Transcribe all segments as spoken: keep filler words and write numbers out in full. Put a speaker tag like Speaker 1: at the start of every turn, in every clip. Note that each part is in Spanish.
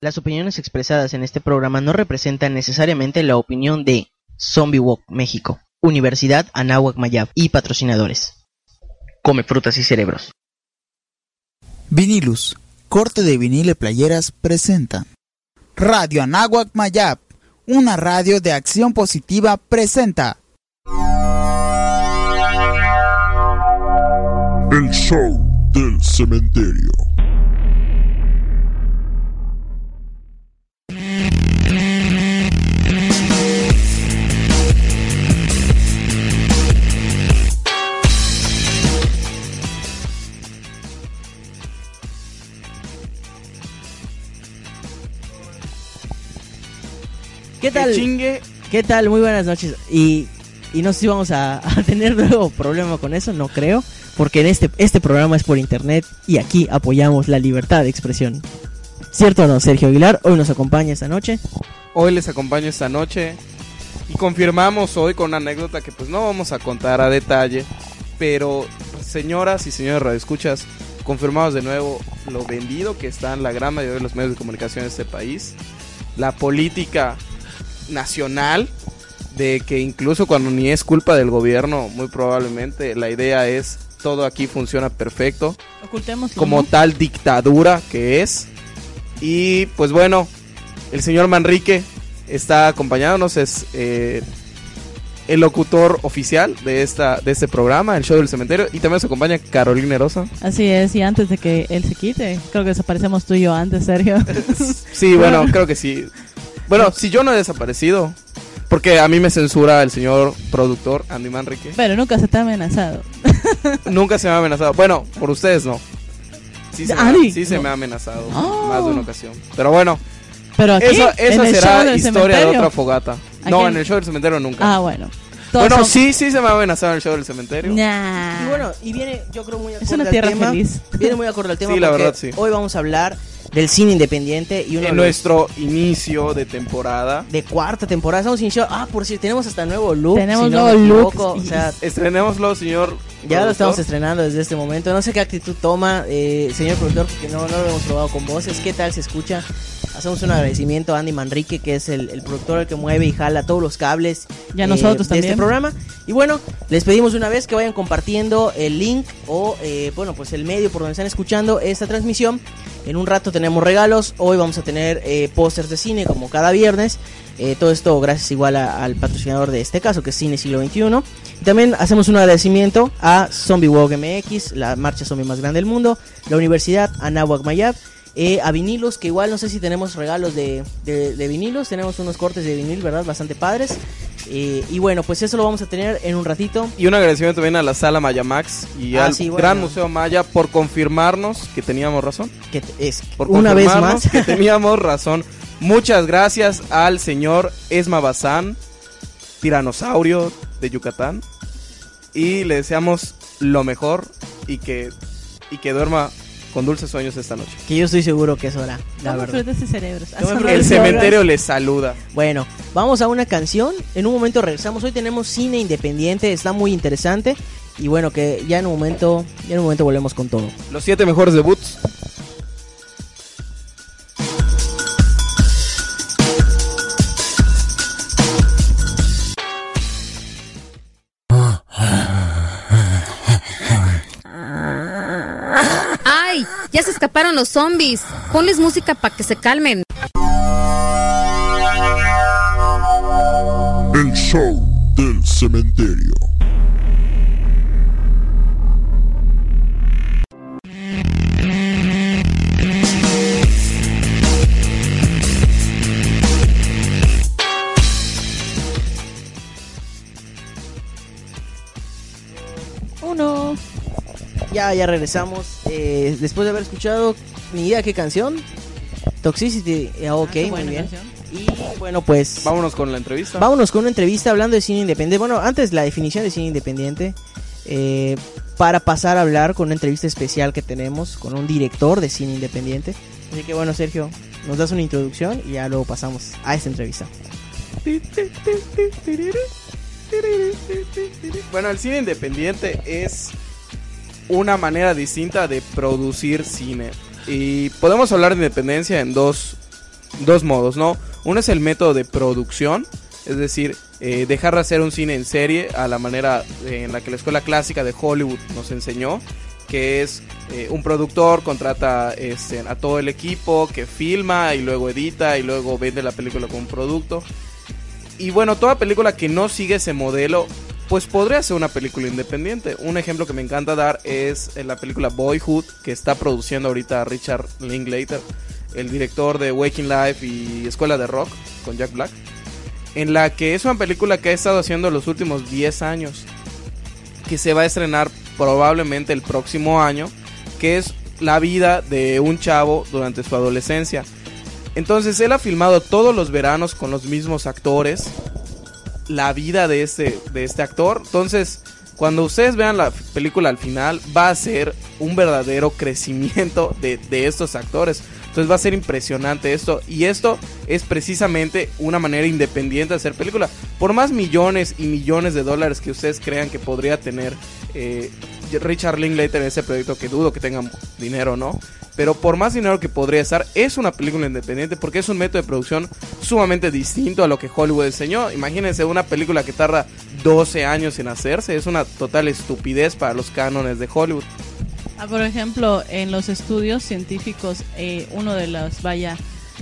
Speaker 1: Las opiniones expresadas en este programa no representan necesariamente la opinión de Zombie Walk México, Universidad Anáhuac Mayab y patrocinadores. Come frutas y cerebros.
Speaker 2: Vinilus, corte de vinilo y playeras presenta Radio Anáhuac Mayab, una radio de acción positiva presenta
Speaker 3: El show del cementerio.
Speaker 1: ¿Qué tal?
Speaker 4: Que chingue.
Speaker 1: ¿Qué tal? Muy buenas noches. Y, y no sé si vamos a, a tener nuevo problema con eso, no creo. Porque en este, este programa es por internet y aquí apoyamos la libertad de expresión. ¿Cierto o no, Sergio Aguilar? Hoy nos acompaña esta noche.
Speaker 4: Hoy les acompaño esta noche y confirmamos hoy con una anécdota que pues no vamos a contar a detalle, pero señoras y señores radioescuchas, confirmamos de nuevo lo vendido que están la gran mayoría de los medios de comunicación de este país, la política nacional, de que incluso cuando ni es culpa del gobierno, muy probablemente la idea es todo aquí funciona perfecto,
Speaker 5: ocultemos
Speaker 4: como
Speaker 5: ¿no?
Speaker 4: tal dictadura que es. Y pues bueno, el señor Manrique está acompañándonos, es eh, el locutor oficial de esta de este programa, el show del cementerio, y también nos acompaña Carolina Herosa.
Speaker 5: Así es, y antes de que él se quite, creo que desaparecemos tú y yo antes, Sergio.
Speaker 4: Sí, bueno, creo que sí. Bueno, si yo no he desaparecido, porque a mí me censura el señor productor Andy Manrique.
Speaker 5: Pero nunca se te ha amenazado.
Speaker 4: Nunca se me ha amenazado. Bueno, por ustedes no. Sí se,
Speaker 5: Andy,
Speaker 4: me, sí se
Speaker 5: no.
Speaker 4: me ha amenazado
Speaker 5: Oh.
Speaker 4: más de una ocasión. Pero bueno,
Speaker 5: Pero aquí,
Speaker 4: eso, eso
Speaker 5: en el
Speaker 4: será
Speaker 5: show del
Speaker 4: historia
Speaker 5: cementerio.
Speaker 4: de otra fogata. No,
Speaker 5: Aquí
Speaker 4: en el show del cementerio nunca.
Speaker 5: Ah, bueno. Todos
Speaker 4: Bueno,
Speaker 5: son-
Speaker 4: sí, sí se me ha amenazado en el show del cementerio.
Speaker 5: Nah.
Speaker 1: Y bueno, y viene yo creo muy acorde
Speaker 5: Es una
Speaker 1: al
Speaker 5: tierra
Speaker 1: tema.
Speaker 5: feliz.
Speaker 1: Viene muy acorde al tema
Speaker 4: Sí, la
Speaker 1: porque
Speaker 4: verdad, sí.
Speaker 1: hoy vamos a hablar del cine independiente y uno
Speaker 4: En
Speaker 1: de los-
Speaker 4: nuestro inicio de temporada
Speaker 1: de cuarta temporada. Estamos iniciando. Ah, por cierto, tenemos hasta nuevo look.
Speaker 5: Tenemos
Speaker 1: si no
Speaker 5: nuevo
Speaker 1: me
Speaker 5: look.
Speaker 1: equivoco. O sea,
Speaker 4: estrenémoslo, señor
Speaker 1: ya lo
Speaker 4: productor.
Speaker 1: estamos estrenando desde este momento. No sé qué actitud toma, eh, señor productor, porque no, no lo hemos probado con voces. ¿Qué tal se escucha? Hacemos un agradecimiento a Andy Manrique, que es el, el productor el que mueve y jala todos los cables
Speaker 5: Y a nosotros
Speaker 1: de
Speaker 5: también.
Speaker 1: este programa. Y bueno, les pedimos una vez que vayan compartiendo el link o, eh, bueno, pues el medio por donde están escuchando esta transmisión. En un rato tenemos regalos. Hoy vamos a tener eh, pósters de cine como cada viernes. Eh, todo esto gracias igual a- al patrocinador de este caso, que es Cine Siglo veintiuno. Y también hacemos un agradecimiento a Zombie Walk M X, la marcha zombie más grande del mundo, la Universidad Anáhuac Mayab, eh, a Vinilos, que igual no sé si tenemos regalos de, de, de vinilos, tenemos unos cortes de vinil, ¿verdad? Bastante padres. Eh, y bueno, pues eso lo vamos a tener en un ratito.
Speaker 4: Y un agradecimiento también a la Sala Maya Max y
Speaker 1: Ah,
Speaker 4: al
Speaker 1: sí, bueno.
Speaker 4: Gran Museo Maya por confirmarnos que teníamos razón.
Speaker 1: Que es
Speaker 4: Por
Speaker 1: una vez
Speaker 4: confirmarnos
Speaker 1: más.
Speaker 4: que teníamos razón. Muchas gracias al señor Esma Bazán, tiranosaurio de Yucatán. Y le deseamos lo mejor y que, y que duerma con dulces sueños esta noche.
Speaker 1: Que yo estoy seguro que eso hará, la
Speaker 5: Toma
Speaker 1: verdad.
Speaker 5: frutas y cerebros.
Speaker 1: Toma
Speaker 5: Haz
Speaker 1: frutas
Speaker 4: El
Speaker 1: y
Speaker 5: unas
Speaker 4: cementerio
Speaker 5: drogas.
Speaker 4: les saluda.
Speaker 1: Bueno, vamos a una canción. En un momento regresamos. Hoy tenemos cine independiente, está muy interesante. Y bueno, que ya en un momento, ya en un momento volvemos con todo.
Speaker 4: Los siete mejores debuts.
Speaker 6: ¡Ay! Ya se escaparon los zombies. Ponles música para que se calmen.
Speaker 3: El show del cementerio.
Speaker 5: Uno.
Speaker 1: Ya, ya regresamos. Eh, después de haber escuchado, ni idea qué canción. Toxicity, eh, ok,
Speaker 5: Ah, qué
Speaker 1: muy
Speaker 5: buena
Speaker 1: bien.
Speaker 5: canción.
Speaker 1: Y bueno, pues
Speaker 4: Vámonos con la entrevista.
Speaker 1: vámonos con una entrevista hablando de cine independiente. Bueno, antes la definición de cine independiente. Eh, para pasar a hablar con una entrevista especial que tenemos con un director de cine independiente. Así que bueno, Sergio, nos das una introducción y ya luego pasamos a esta entrevista.
Speaker 4: Bueno, el cine independiente es una manera distinta de producir cine. Y podemos hablar de independencia en dos dos modos, ¿no? Uno es el método de producción, es decir, eh, dejar de hacer un cine en serie a la manera eh, en la que la escuela clásica de Hollywood nos enseñó, que es eh, un productor contrata este, a todo el equipo que filma y luego edita y luego vende la película como un producto. Y bueno, toda película que no sigue ese modelo, pues podría ser una película independiente. Un ejemplo que me encanta dar es en la película Boyhood, que está produciendo ahorita Richard Linklater, el director de Waking Life y Escuela de Rock con Jack Black, en la que es una película que ha estado haciendo los últimos diez años, que se va a estrenar probablemente el próximo año, que es la vida de un chavo durante su adolescencia. Entonces él ha filmado todos los veranos con los mismos actores la vida de este, de este actor. Entonces cuando ustedes vean la película al final, va a ser un verdadero crecimiento de, de estos actores. Entonces va a ser impresionante esto. Y esto es precisamente una manera independiente de hacer película. Por más millones y millones de dólares que ustedes crean que podría tener eh, Richard Linklater en ese proyecto, que dudo que tengan dinero, ¿no? Pero por más dinero que podría estar, es una película independiente porque es un método de producción sumamente distinto a lo que Hollywood enseñó. Imagínense una película que tarda doce años en hacerse. Es una total estupidez para los cánones de Hollywood.
Speaker 5: Ah, por ejemplo, en los estudios científicos, eh, uno de las, vaya,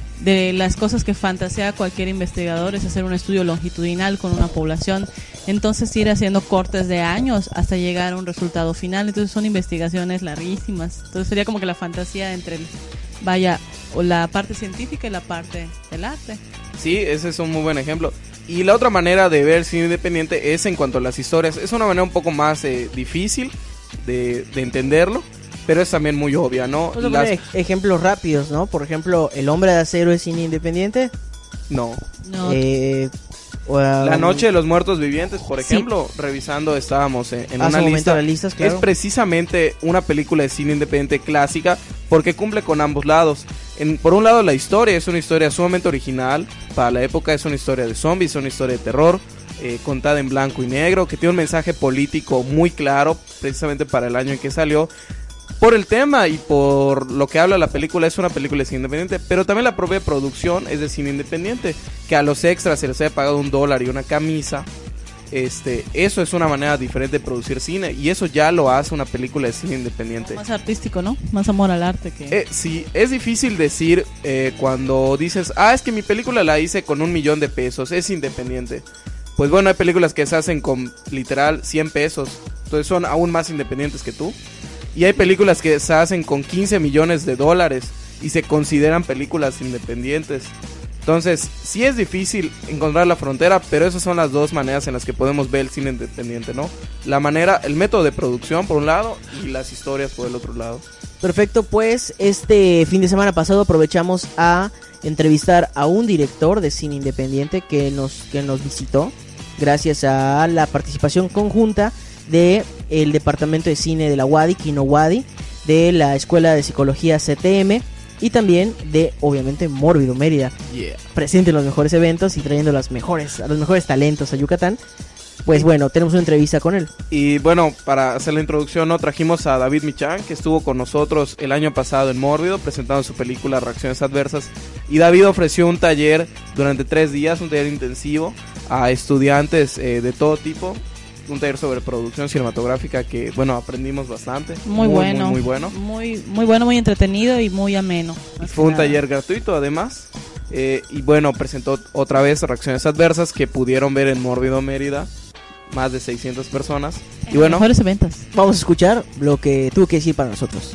Speaker 5: de las cosas que fantasea cualquier investigador es hacer un estudio longitudinal con una población. Entonces ir haciendo cortes de años hasta llegar a un resultado final. Entonces son investigaciones larguísimas. Entonces sería como que la fantasía entre, el, vaya, o la parte científica y la parte del arte.
Speaker 4: Sí, ese es un muy buen ejemplo. Y la otra manera de ver cine independiente es en cuanto a las historias. Es una manera un poco más eh, difícil de, de entenderlo, pero es también muy obvia, ¿no?
Speaker 1: Vamos a poner ejemplos rápidos, ¿no? Por ejemplo, El Hombre de Acero es cine independiente.
Speaker 4: No.
Speaker 5: No.
Speaker 1: Eh, o,
Speaker 4: La
Speaker 1: um,
Speaker 4: Noche de los Muertos Vivientes, por
Speaker 1: sí.
Speaker 4: ejemplo, revisando estábamos en, en
Speaker 1: Hace
Speaker 4: una
Speaker 1: un momento
Speaker 4: lista.
Speaker 1: las listas, claro.
Speaker 4: Es precisamente una película de cine independiente clásica porque cumple con ambos lados. En, por un lado, la historia es una historia sumamente original. Para la época es una historia de zombies, es una historia de terror. Eh, contada en blanco y negro, que tiene un mensaje político muy claro, precisamente para el año en que salió. Por el tema y por lo que habla la película, es una película de cine independiente, pero también la propia producción es de cine independiente, que a los extras se les haya pagado un dólar y una camisa. Este, eso es una manera diferente de producir cine, y eso ya lo hace una película de cine independiente.
Speaker 5: Más artístico, ¿no? Más amor al arte que...
Speaker 4: Eh, sí, es difícil decir eh, cuando dices, ah, es que mi película la hice con un millón de pesos, es independiente. Pues bueno, hay películas que se hacen con literal cien pesos, entonces son aún más independientes que tú. Y hay películas que se hacen con quince millones de dólares y se consideran películas independientes. Entonces, sí es difícil encontrar la frontera, pero esas son las dos maneras en las que podemos ver el cine independiente, ¿no? La manera, el método de producción por un lado y las historias por el otro lado.
Speaker 1: Perfecto, pues este fin de semana pasado aprovechamos a entrevistar a un director de cine independiente que nos, que nos visitó gracias a la participación conjunta de el departamento de cine de la U A D I, Kino U A D I, de la Escuela de Psicología C T M y también de, obviamente, Mórbido Mérida.
Speaker 4: Yeah.
Speaker 1: Presente en los mejores eventos y trayendo las mejores, a los mejores talentos a Yucatán. Pues bueno, tenemos una entrevista con él.
Speaker 4: Y bueno, para hacer la introducción, ¿no? Trajimos a David Michan, que estuvo con nosotros el año pasado en Mórbido, presentando su película Reacciones Adversas. Y David ofreció un taller durante tres días, un taller intensivo, a estudiantes eh, de todo tipo. Un taller sobre producción cinematográfica que, bueno, aprendimos bastante.
Speaker 5: Muy, muy bueno.
Speaker 4: Muy, muy bueno.
Speaker 5: Muy, muy bueno, muy entretenido y muy ameno.
Speaker 4: Y fue un taller gratuito, además. Eh, y bueno, presentó otra vez Reacciones Adversas, que pudieron ver en Mórbido Mérida. Más de seiscientas personas.
Speaker 5: En
Speaker 4: y bueno,
Speaker 5: mejores eventos.
Speaker 1: Vamos a escuchar lo que tuvo que decir para nosotros.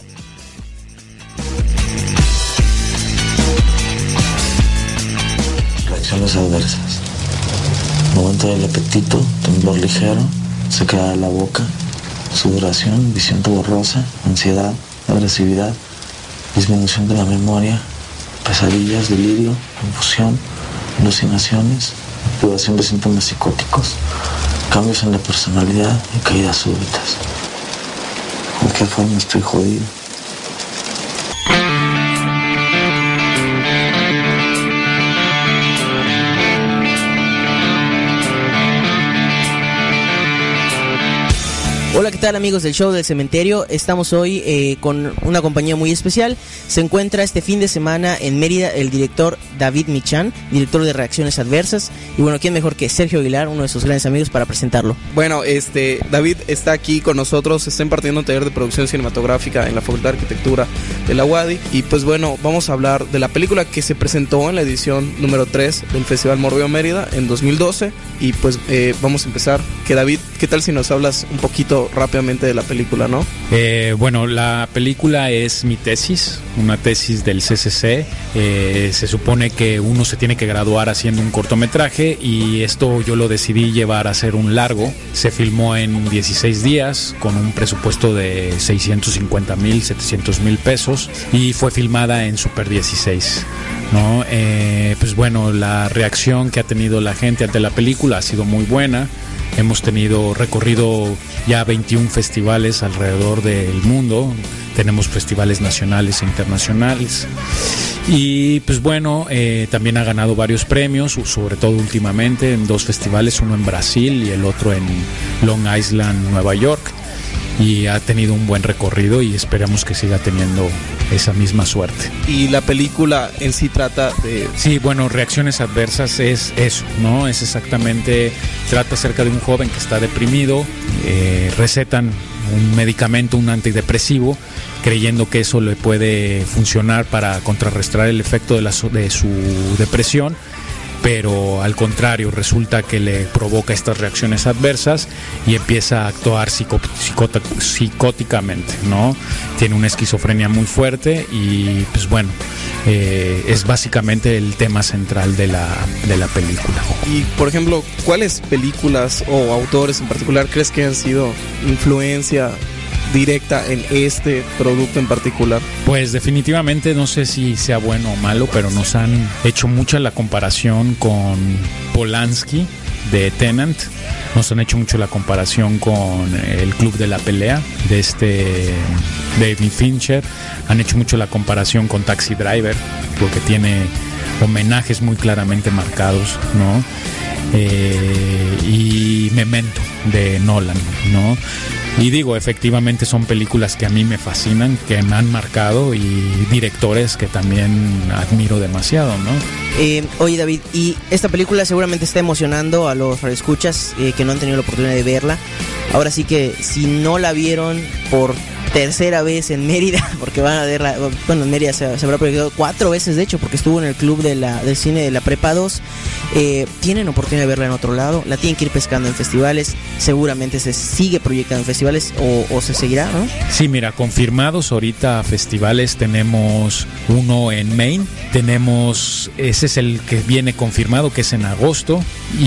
Speaker 7: Reacciones adversas. Momento del apetito, temblor ligero, sequedad de la boca, sudoración, visión borrosa, ansiedad, agresividad, disminución de la memoria, pesadillas, delirio, confusión, alucinaciones, activación de síntomas psicóticos, cambios en la personalidad y caídas súbitas. ¿De qué forma estoy jodido?
Speaker 1: Hola, ¿qué tal amigos del show del cementerio? Estamos hoy eh, con una compañía muy especial. Se encuentra este fin de semana en Mérida el director David Michan, director de Reacciones Adversas. Y bueno, ¿quién mejor que Sergio Aguilar, uno de sus grandes amigos, para presentarlo?
Speaker 4: Bueno, este David está aquí con nosotros, está impartiendo un taller de producción cinematográfica en la Facultad de Arquitectura de la U A D I. Y pues bueno, vamos a hablar de la película que se presentó en la edición número tres del Festival Morbeo Mérida en dos mil doce. Y pues eh, vamos a empezar. Que David, ¿qué tal si nos hablas un poquito rápidamente de la película, no?
Speaker 8: Eh, bueno, la película es mi tesis, una tesis del C C C. Eh, se supone que uno se tiene que graduar haciendo un cortometraje y esto yo lo decidí llevar a hacer un largo. Se filmó en dieciséis días con un presupuesto de seiscientos cincuenta mil, setecientos mil pesos y fue filmada en Super dieciséis. ¿No? Eh, pues bueno, la reacción que ha tenido la gente ante la película ha sido muy buena. Hemos tenido recorrido ya veintiún festivales alrededor del mundo. Tenemos festivales nacionales e internacionales. Y pues bueno, eh, también ha ganado varios premios, sobre todo últimamente en dos festivales, uno en Brasil y el otro en Long Island, Nueva York. Y ha tenido un buen recorrido y esperamos que siga teniendo esa misma suerte.
Speaker 4: Y la película en sí trata de...
Speaker 8: Sí, bueno, Reacciones Adversas es eso, ¿no? Es exactamente, trata acerca de un joven que está deprimido, eh, recetan un medicamento, un antidepresivo, creyendo que eso le puede funcionar para contrarrestar el efecto de, la, de su depresión. Pero al contrario, resulta que le provoca estas reacciones adversas y empieza a actuar psico, psicota, psicóticamente, ¿no? Tiene una esquizofrenia muy fuerte y pues bueno, eh, es básicamente el tema central de la, de la película.
Speaker 4: Y por ejemplo, ¿cuáles películas o autores en particular crees que han sido influencia directa en este producto en particular?
Speaker 8: Pues definitivamente, no sé si sea bueno o malo, pero nos han hecho mucha la comparación con Polanski de Tenet, nos han hecho mucho la comparación con El Club de la Pelea de este David Fincher, han hecho mucho la comparación con Taxi Driver porque tiene homenajes muy claramente marcados, ¿no? Eh, y Memento de Nolan, ¿no? Y digo, efectivamente son películas que a mí me fascinan, que me han marcado y directores que también admiro demasiado, ¿no?
Speaker 1: Eh, oye David, y esta película seguramente está emocionando a los radioescuchas eh, que no han tenido la oportunidad de verla. Ahora sí que si no la vieron por tercera vez en Mérida, porque van a verla, bueno, en Mérida se, se habrá proyectado cuatro veces de hecho, porque estuvo en el club de la, del cine de la Prepa dos, eh, tienen oportunidad de verla en otro lado, la tienen que ir pescando en festivales, seguramente se sigue proyectando en festivales o, o se seguirá, ¿no?
Speaker 8: Sí, mira, confirmados ahorita festivales tenemos uno en Maine, tenemos, ese es el que viene confirmado, que es en agosto,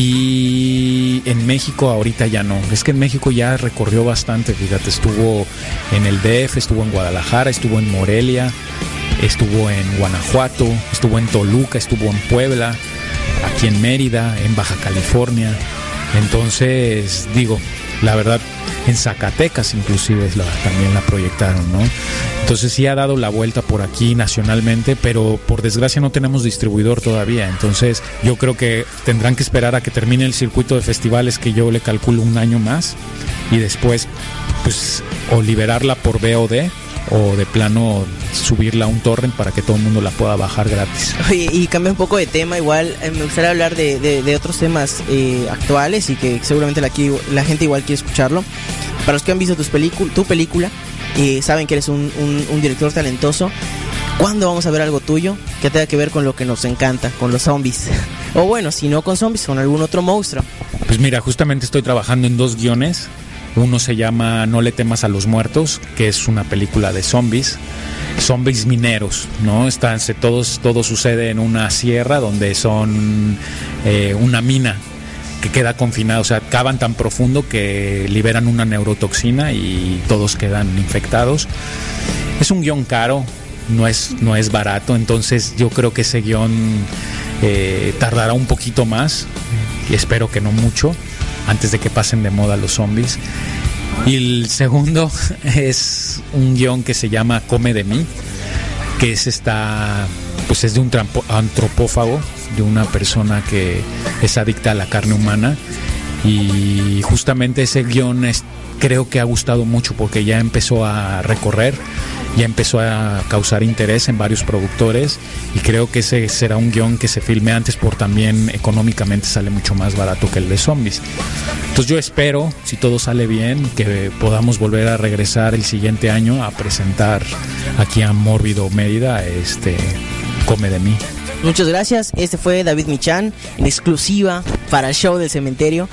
Speaker 8: y en México ahorita ya no, es que en México ya recorrió bastante, fíjate, estuvo en el D F, estuvo en Guadalajara, estuvo en Morelia, estuvo en Guanajuato, estuvo en Toluca, estuvo en Puebla, aquí en Mérida, en Baja California. Entonces, digo, la verdad, en Zacatecas inclusive la, también la proyectaron, ¿no? Entonces sí ha dado la vuelta por aquí nacionalmente, pero por desgracia no tenemos distribuidor todavía. Entonces yo creo que tendrán que esperar a que termine el circuito de festivales, que yo le calculo un año más, y después pues o liberarla por V O D o de plano subirla a un torrent para que todo el mundo la pueda bajar gratis.
Speaker 1: Oye, y cambia un poco de tema, igual eh, me gustaría hablar de, de, de otros temas eh, actuales y que seguramente la, la gente igual quiere escucharlo. Para los que han visto tus película, tu película, eh, saben que eres un, un, un director talentoso. ¿Cuándo vamos a ver algo tuyo que tenga que ver con lo que nos encanta, con los zombies? O bueno, si no con zombies, con algún otro monstruo.
Speaker 8: Pues mira, justamente estoy trabajando en dos guiones. Uno se llama No le temas a los muertos, que es una película de zombies, zombies mineros, ¿no? Están, se, todos, todo sucede en una sierra donde son eh, una mina que queda confinada, o sea, cavan tan profundo que liberan una neurotoxina y todos quedan infectados. Es un guión caro, no es, no es barato, entonces yo creo que ese guión eh, tardará un poquito más, y espero que no mucho, antes de que pasen de moda los zombies. Y el segundo es un guión que se llama Come de mí, que es esta, pues es de un antropófago, de una persona que es adicta a la carne humana y justamente ese guión es, creo que ha gustado mucho porque ya empezó a recorrer, ya empezó a causar interés en varios productores y creo que ese será un guión que se filme antes por también económicamente sale mucho más barato que el de zombies. Entonces yo espero, si todo sale bien, que podamos volver a regresar el siguiente año a presentar aquí a Mórbido Mérida este Come de mí.
Speaker 1: Muchas gracias, este fue David Michan en exclusiva para el show del cementerio.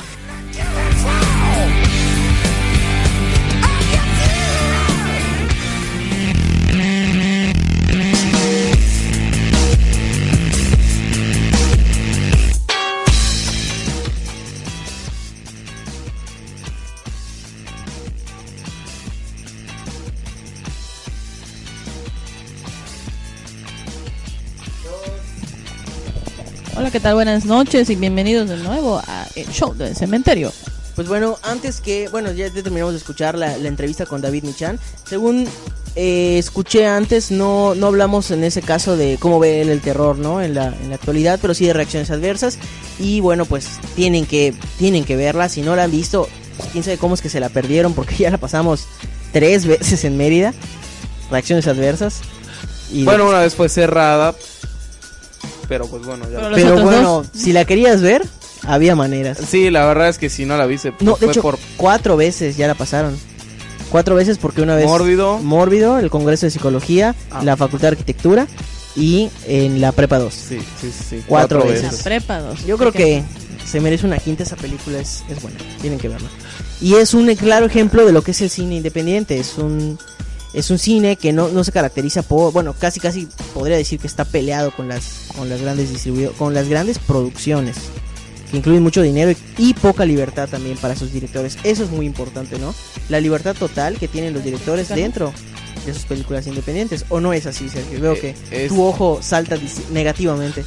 Speaker 5: Hola, ¿qué tal? Buenas noches y bienvenidos de nuevo a el show del cementerio.
Speaker 1: Pues bueno, antes que, bueno, ya terminamos de escuchar la, la entrevista con David Michan. Según eh, escuché antes, no, no hablamos en ese caso de cómo ve él el terror, ¿no? En la, en la actualidad, pero sí de reacciones adversas. Y bueno, pues tienen que, tienen que verla. Si no la han visto, pues, quién sabe cómo es que se la perdieron, porque ya la pasamos tres veces en Mérida. Reacciones adversas. Y
Speaker 4: bueno, una vez fue cerrada. Pero pues bueno, ya.
Speaker 1: Pero, pero bueno, dos... si la querías ver, había maneras.
Speaker 4: Sí, la verdad es que si no la viste,
Speaker 1: no, de
Speaker 4: fue
Speaker 1: hecho,
Speaker 4: por
Speaker 1: cuatro veces ya la pasaron. Cuatro veces porque una vez
Speaker 4: Mórbido,
Speaker 1: Mórbido, el Congreso de Psicología, ah. la Facultad de Arquitectura y en la Prepa dos.
Speaker 4: Sí, sí, sí.
Speaker 1: Cuatro, cuatro
Speaker 5: veces. La Prepa dos.
Speaker 1: Yo creo que se merece una quinta, esa película es, es buena, tienen que verla. Y es un claro ejemplo de lo que es el cine independiente, es un Es un cine que no, no se caracteriza por, bueno, casi casi podría decir que está peleado con las con las grandes distribuido, con las grandes producciones, que incluyen mucho dinero y, y poca libertad también para sus directores. Eso es muy importante, ¿no? La libertad total que tienen los directores dentro de sus películas independientes. ¿O no es así, Sergio? Veo que
Speaker 4: es...
Speaker 1: tu ojo salta negativamente.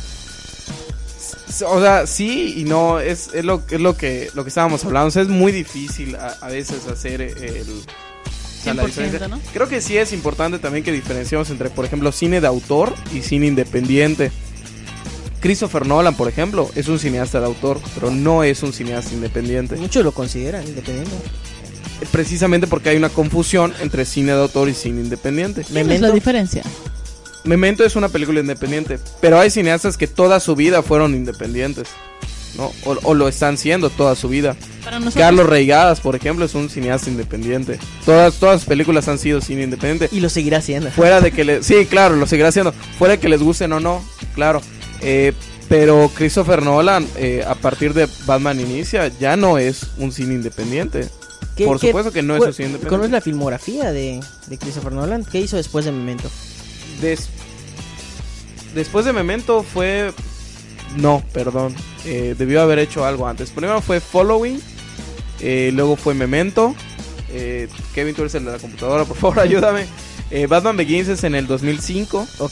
Speaker 4: O sea, sí y no, es, es, lo, es lo que lo que estábamos hablando. O sea, es muy difícil a, a veces hacer el... O sea, la diferencia. ¿No? Creo que sí es importante también que diferenciemos entre, por ejemplo, cine de autor y cine independiente. Christopher Nolan, por ejemplo, es un cineasta de autor, pero no es un cineasta independiente.
Speaker 1: Muchos lo consideran independiente.
Speaker 4: Precisamente porque hay una confusión entre cine de autor y cine independiente.
Speaker 5: ¿Cuál es la diferencia?
Speaker 4: Memento es una película independiente, pero hay cineastas que toda su vida fueron independientes, ¿no? O, o lo están siendo toda su vida. Carlos Reigadas, por ejemplo, es un cineasta independiente. Todas todas sus películas han sido cine independiente.
Speaker 1: Y lo seguirá haciendo.
Speaker 4: Fuera de que le, sí, claro, lo seguirá haciendo. Fuera de que les gusten o no, claro. Eh, pero Christopher Nolan, eh, a partir de Batman Inicia, ya no es un cine independiente. Por supuesto que no es un cine independiente.
Speaker 1: ¿Conoces la filmografía de, de Christopher Nolan? ¿Qué hizo después de Memento?
Speaker 4: Des, después de Memento fue... No, perdón. Eh, debió haber hecho algo antes. Primero fue Following. Eh, luego fue Memento. Eh, Kevin, tú eres el de la computadora, por favor, ayúdame. Eh, Batman Begins es en el dos mil cinco.
Speaker 1: Ok.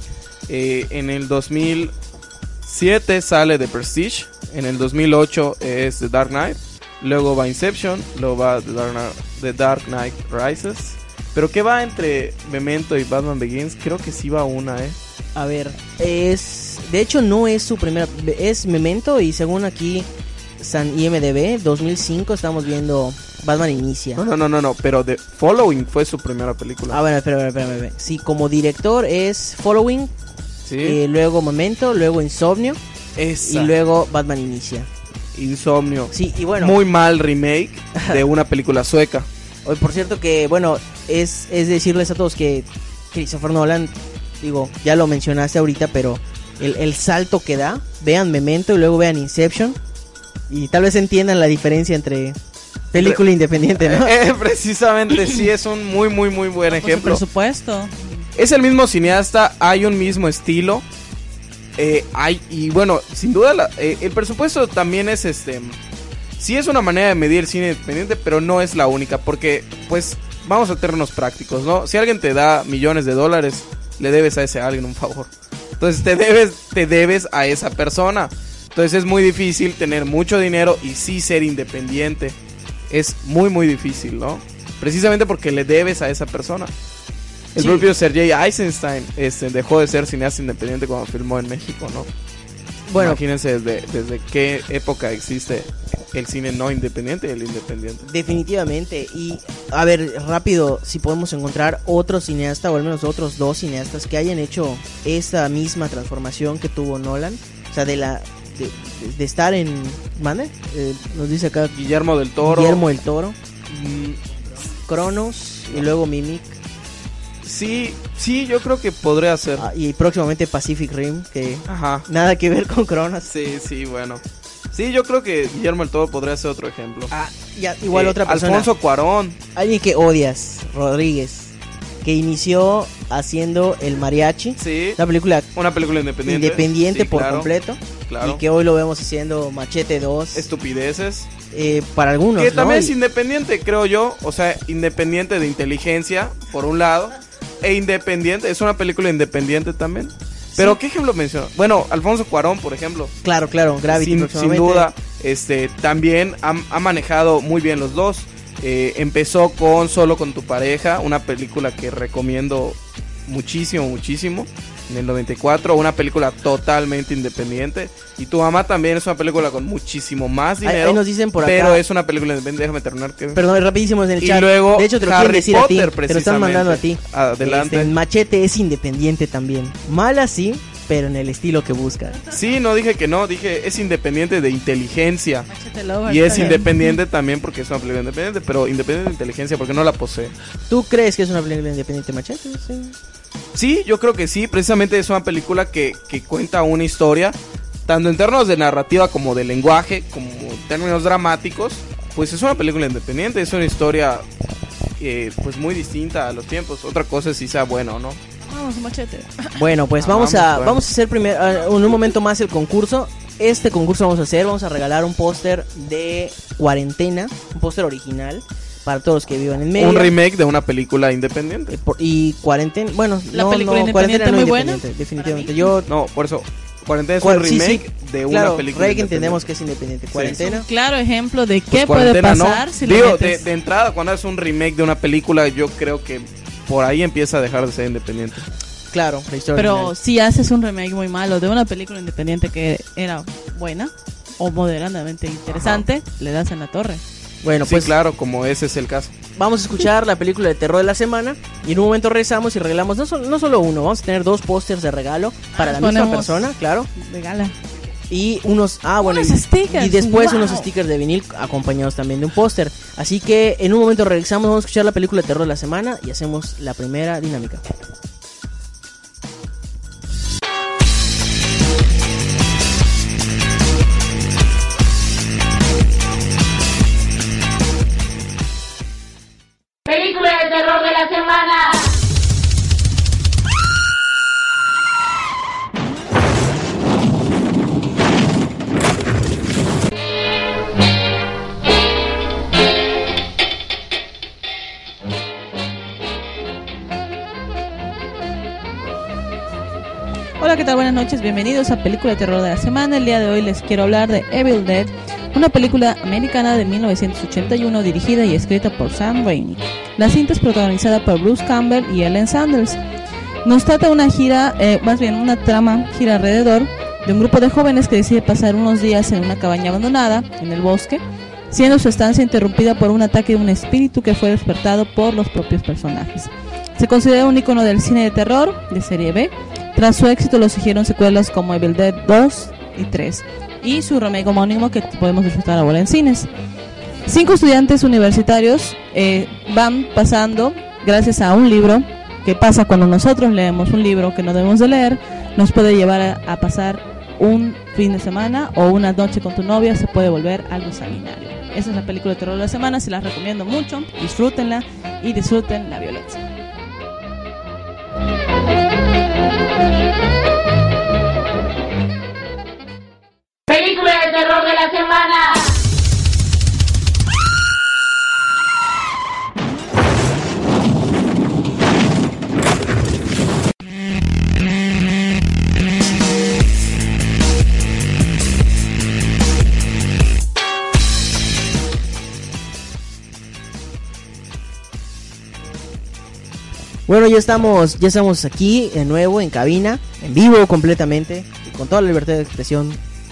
Speaker 4: Eh, en el dos mil siete sale The Prestige. En el dos mil ocho es The Dark Knight. Luego va Inception. Luego va The Dark Knight, The Dark Knight Rises. Pero ¿qué va entre Memento y Batman Begins? Creo que sí va una, ¿eh?
Speaker 1: A ver, es... De hecho no es su primera... Es Memento y según aquí San I M D B, dos mil cinco estamos viendo Batman Inicia.
Speaker 4: No, no, no, no, no, pero The Following fue su primera película.
Speaker 1: Ah, bueno, espera, espera, espera, espera. Sí, como director es Following,
Speaker 4: sí.
Speaker 1: eh, luego Memento, luego Insomnio.
Speaker 4: Esa.
Speaker 1: Y luego Batman Inicia.
Speaker 4: Insomnio.
Speaker 1: Sí, y bueno.
Speaker 4: Muy mal remake de una película sueca.
Speaker 1: Hoy, por cierto que, bueno, es, es decirles a todos que Christopher Nolan, digo, ya lo mencionaste ahorita, pero el, el salto que da, vean Memento y luego vean Inception y tal vez entiendan la diferencia entre película Pre- independiente, ¿no?
Speaker 4: Eh, precisamente, sí, es un muy, muy, muy buen ejemplo.
Speaker 5: Por supuesto.
Speaker 4: Es el mismo cineasta, hay un mismo estilo. Eh, hay, y bueno, sin duda, la, eh, el presupuesto también es este... Sí es una manera de medir el cine independiente, pero no es la única, porque, pues, vamos a tenernos prácticos, ¿no? Si alguien te da millones de dólares, le debes a ese alguien un favor. Entonces te debes, te debes a esa persona. Entonces es muy difícil tener mucho dinero y sí ser independiente. Es muy, muy difícil, ¿no? Precisamente porque le debes a esa persona. El sí. propio Sergei Eisenstein este, dejó de ser cineasta independiente cuando filmó en México, ¿no? Bueno, imagínense desde, desde qué época existe el cine no independiente y el independiente.
Speaker 1: Definitivamente. Y a ver, rápido, si podemos encontrar otro cineasta o al menos otros dos cineastas que hayan hecho esa misma transformación que tuvo Nolan, o sea, de la de, de, de estar en ¿mande? Eh, nos dice acá
Speaker 4: Guillermo del Toro.
Speaker 1: Guillermo del Toro. Mm, Cronos y luego Mimic.
Speaker 4: Sí, sí, yo creo que podría ser.
Speaker 1: Ah, y próximamente Pacific Rim, que
Speaker 4: Ajá.
Speaker 1: nada que ver con Cronos.
Speaker 4: Sí, sí, bueno. Sí, yo creo que Guillermo del Toro podría ser otro ejemplo.
Speaker 1: Ah, ya, igual
Speaker 4: Eh,
Speaker 1: otra persona.
Speaker 4: Alfonso Cuarón.
Speaker 1: Alguien que odias, Rodríguez, que inició haciendo El Mariachi.
Speaker 4: Sí.
Speaker 1: Una película
Speaker 4: Una película independiente.
Speaker 1: independiente
Speaker 4: Sí,
Speaker 1: por
Speaker 4: claro,
Speaker 1: completo.
Speaker 4: Claro.
Speaker 1: Y que hoy lo vemos haciendo Machete dos.
Speaker 4: Estupideces.
Speaker 1: Eh, para algunos,
Speaker 4: Que
Speaker 1: ¿no?
Speaker 4: también
Speaker 1: Y-
Speaker 4: es independiente, creo yo. O sea, independiente de inteligencia, por un lado. E independiente, es una película independiente también. Pero, ¿qué ejemplo mencionó? Bueno, Alfonso Cuarón, por ejemplo.
Speaker 1: Claro, claro, Gravity
Speaker 4: Sin, sin
Speaker 1: próximamente.
Speaker 4: duda, este, también ha, ha manejado muy bien los dos. Eh, empezó con Solo con tu pareja, una película que recomiendo muchísimo, muchísimo. En el noventa y cuatro, una película totalmente independiente. Y Tu mamá también es una película con muchísimo más
Speaker 1: Ahí-
Speaker 4: dinero.
Speaker 1: ahí nos dicen por acá.
Speaker 4: Pero es una película independiente. Déjame terminar. Kevin.
Speaker 1: Perdón, rapidísimo en el
Speaker 4: Y
Speaker 1: chat.
Speaker 4: luego
Speaker 1: de hecho, te lo
Speaker 4: Harry
Speaker 1: quieren decir a ti.
Speaker 4: Potter,
Speaker 1: Te lo están mandando a ti.
Speaker 4: Adelante.
Speaker 1: Este, Machete es independiente también. Mala sí, pero en el estilo que busca.
Speaker 4: Sí, no dije que no, dije es independiente de inteligencia.
Speaker 5: Machete Lover,
Speaker 4: Y es
Speaker 5: está bien.
Speaker 4: independiente también porque es una película independiente, pero independiente de inteligencia porque no la posee.
Speaker 1: ¿Tú crees que es una película independiente, Machete? Sí.
Speaker 4: Sí, yo creo que sí, precisamente es una película que, que cuenta una historia, tanto en términos de narrativa como de lenguaje, como en términos dramáticos, pues es una película independiente, es una historia eh, pues muy distinta a los tiempos. Otra cosa es si sea buena o no.
Speaker 5: Vamos, Machete.
Speaker 1: Bueno, pues
Speaker 4: Ah,
Speaker 1: vamos,
Speaker 4: vamos,
Speaker 1: a
Speaker 4: bueno.
Speaker 1: vamos a hacer primer, ah, en un momento más el concurso. Este concurso vamos a hacer, vamos a regalar un póster de Cuarentena, un póster original para todos los que vivan en medio.
Speaker 4: Un remake de una película independiente.
Speaker 1: Eh, por- y Cuarentena, bueno,
Speaker 5: La
Speaker 1: no,
Speaker 5: película
Speaker 1: no,
Speaker 5: independiente
Speaker 1: Cuarentena no
Speaker 5: muy buena,
Speaker 1: independiente, definitivamente.
Speaker 5: para mí.
Speaker 1: Yo
Speaker 4: No, por eso, Cuarentena es
Speaker 1: Cuar-
Speaker 4: un
Speaker 1: sí,
Speaker 4: remake
Speaker 1: sí,
Speaker 4: de
Speaker 1: claro,
Speaker 4: una película
Speaker 1: Rey que
Speaker 4: independiente.
Speaker 1: entendemos que es independiente. Cuarentena.
Speaker 5: Un claro ejemplo de
Speaker 4: Pues
Speaker 5: qué puede
Speaker 4: Cuarentena, ¿no?
Speaker 5: pasar si le
Speaker 4: Digo, de,
Speaker 5: metes.
Speaker 4: de entrada, cuando es un remake de una película, yo creo que por ahí empieza a dejar de ser independiente.
Speaker 1: Claro, la historia
Speaker 5: Pero
Speaker 1: original.
Speaker 5: si haces un remake muy malo de una película independiente que era buena o moderadamente interesante, le das en la torre.
Speaker 1: Bueno,
Speaker 4: Sí,
Speaker 1: pues
Speaker 4: claro, como ese es el caso.
Speaker 1: vamos a escuchar la película de terror de la semana y en un momento regresamos y regalamos no, sol- no solo uno, vamos a tener dos pósters de regalo para la
Speaker 5: nos
Speaker 1: misma
Speaker 5: ponemos-
Speaker 1: persona, claro,
Speaker 5: Regala.
Speaker 1: y unos ah bueno
Speaker 5: Unos
Speaker 1: y,
Speaker 5: stickers,
Speaker 1: y después
Speaker 5: wow.
Speaker 1: unos stickers de vinil acompañados también de un póster. Así que en un momento regresamos, vamos a escuchar la película de terror de la semana y hacemos la primera dinámica.
Speaker 9: Película de terror de la semana.
Speaker 5: Hola, ¿qué tal? Buenas noches, bienvenidos a Película de Terror de la Semana. El día de hoy les quiero hablar de Evil Dead, una película americana de mil novecientos ochenta y uno dirigida y escrita por Sam Raimi. La cinta es protagonizada por Bruce Campbell y Ellen Sanders. Nos trata una gira, eh, más bien una trama, gira alrededor de un grupo de jóvenes que decide pasar unos días en una cabaña abandonada en el bosque, siendo su estancia interrumpida por un ataque de un espíritu que fue despertado por los propios personajes. Se considera un icono del cine de terror de serie B. Tras su éxito lo siguieron secuelas como Evil Dead dos y tres y su remake homónimo que podemos disfrutar ahora en cines. Cinco estudiantes universitarios eh, van pasando gracias a un libro. Que pasa cuando nosotros leemos un libro que no debemos de leer, nos puede llevar a, a pasar un fin de semana o una noche con tu novia, se puede volver algo sanguinario. Esa es la película de terror de la semana, se las recomiendo mucho, disfrútenla y disfruten la violencia.
Speaker 9: Película de terror de la semana.
Speaker 1: Bueno, ya estamos, ya estamos aquí de nuevo en cabina, en vivo completamente, y con toda la libertad de expresión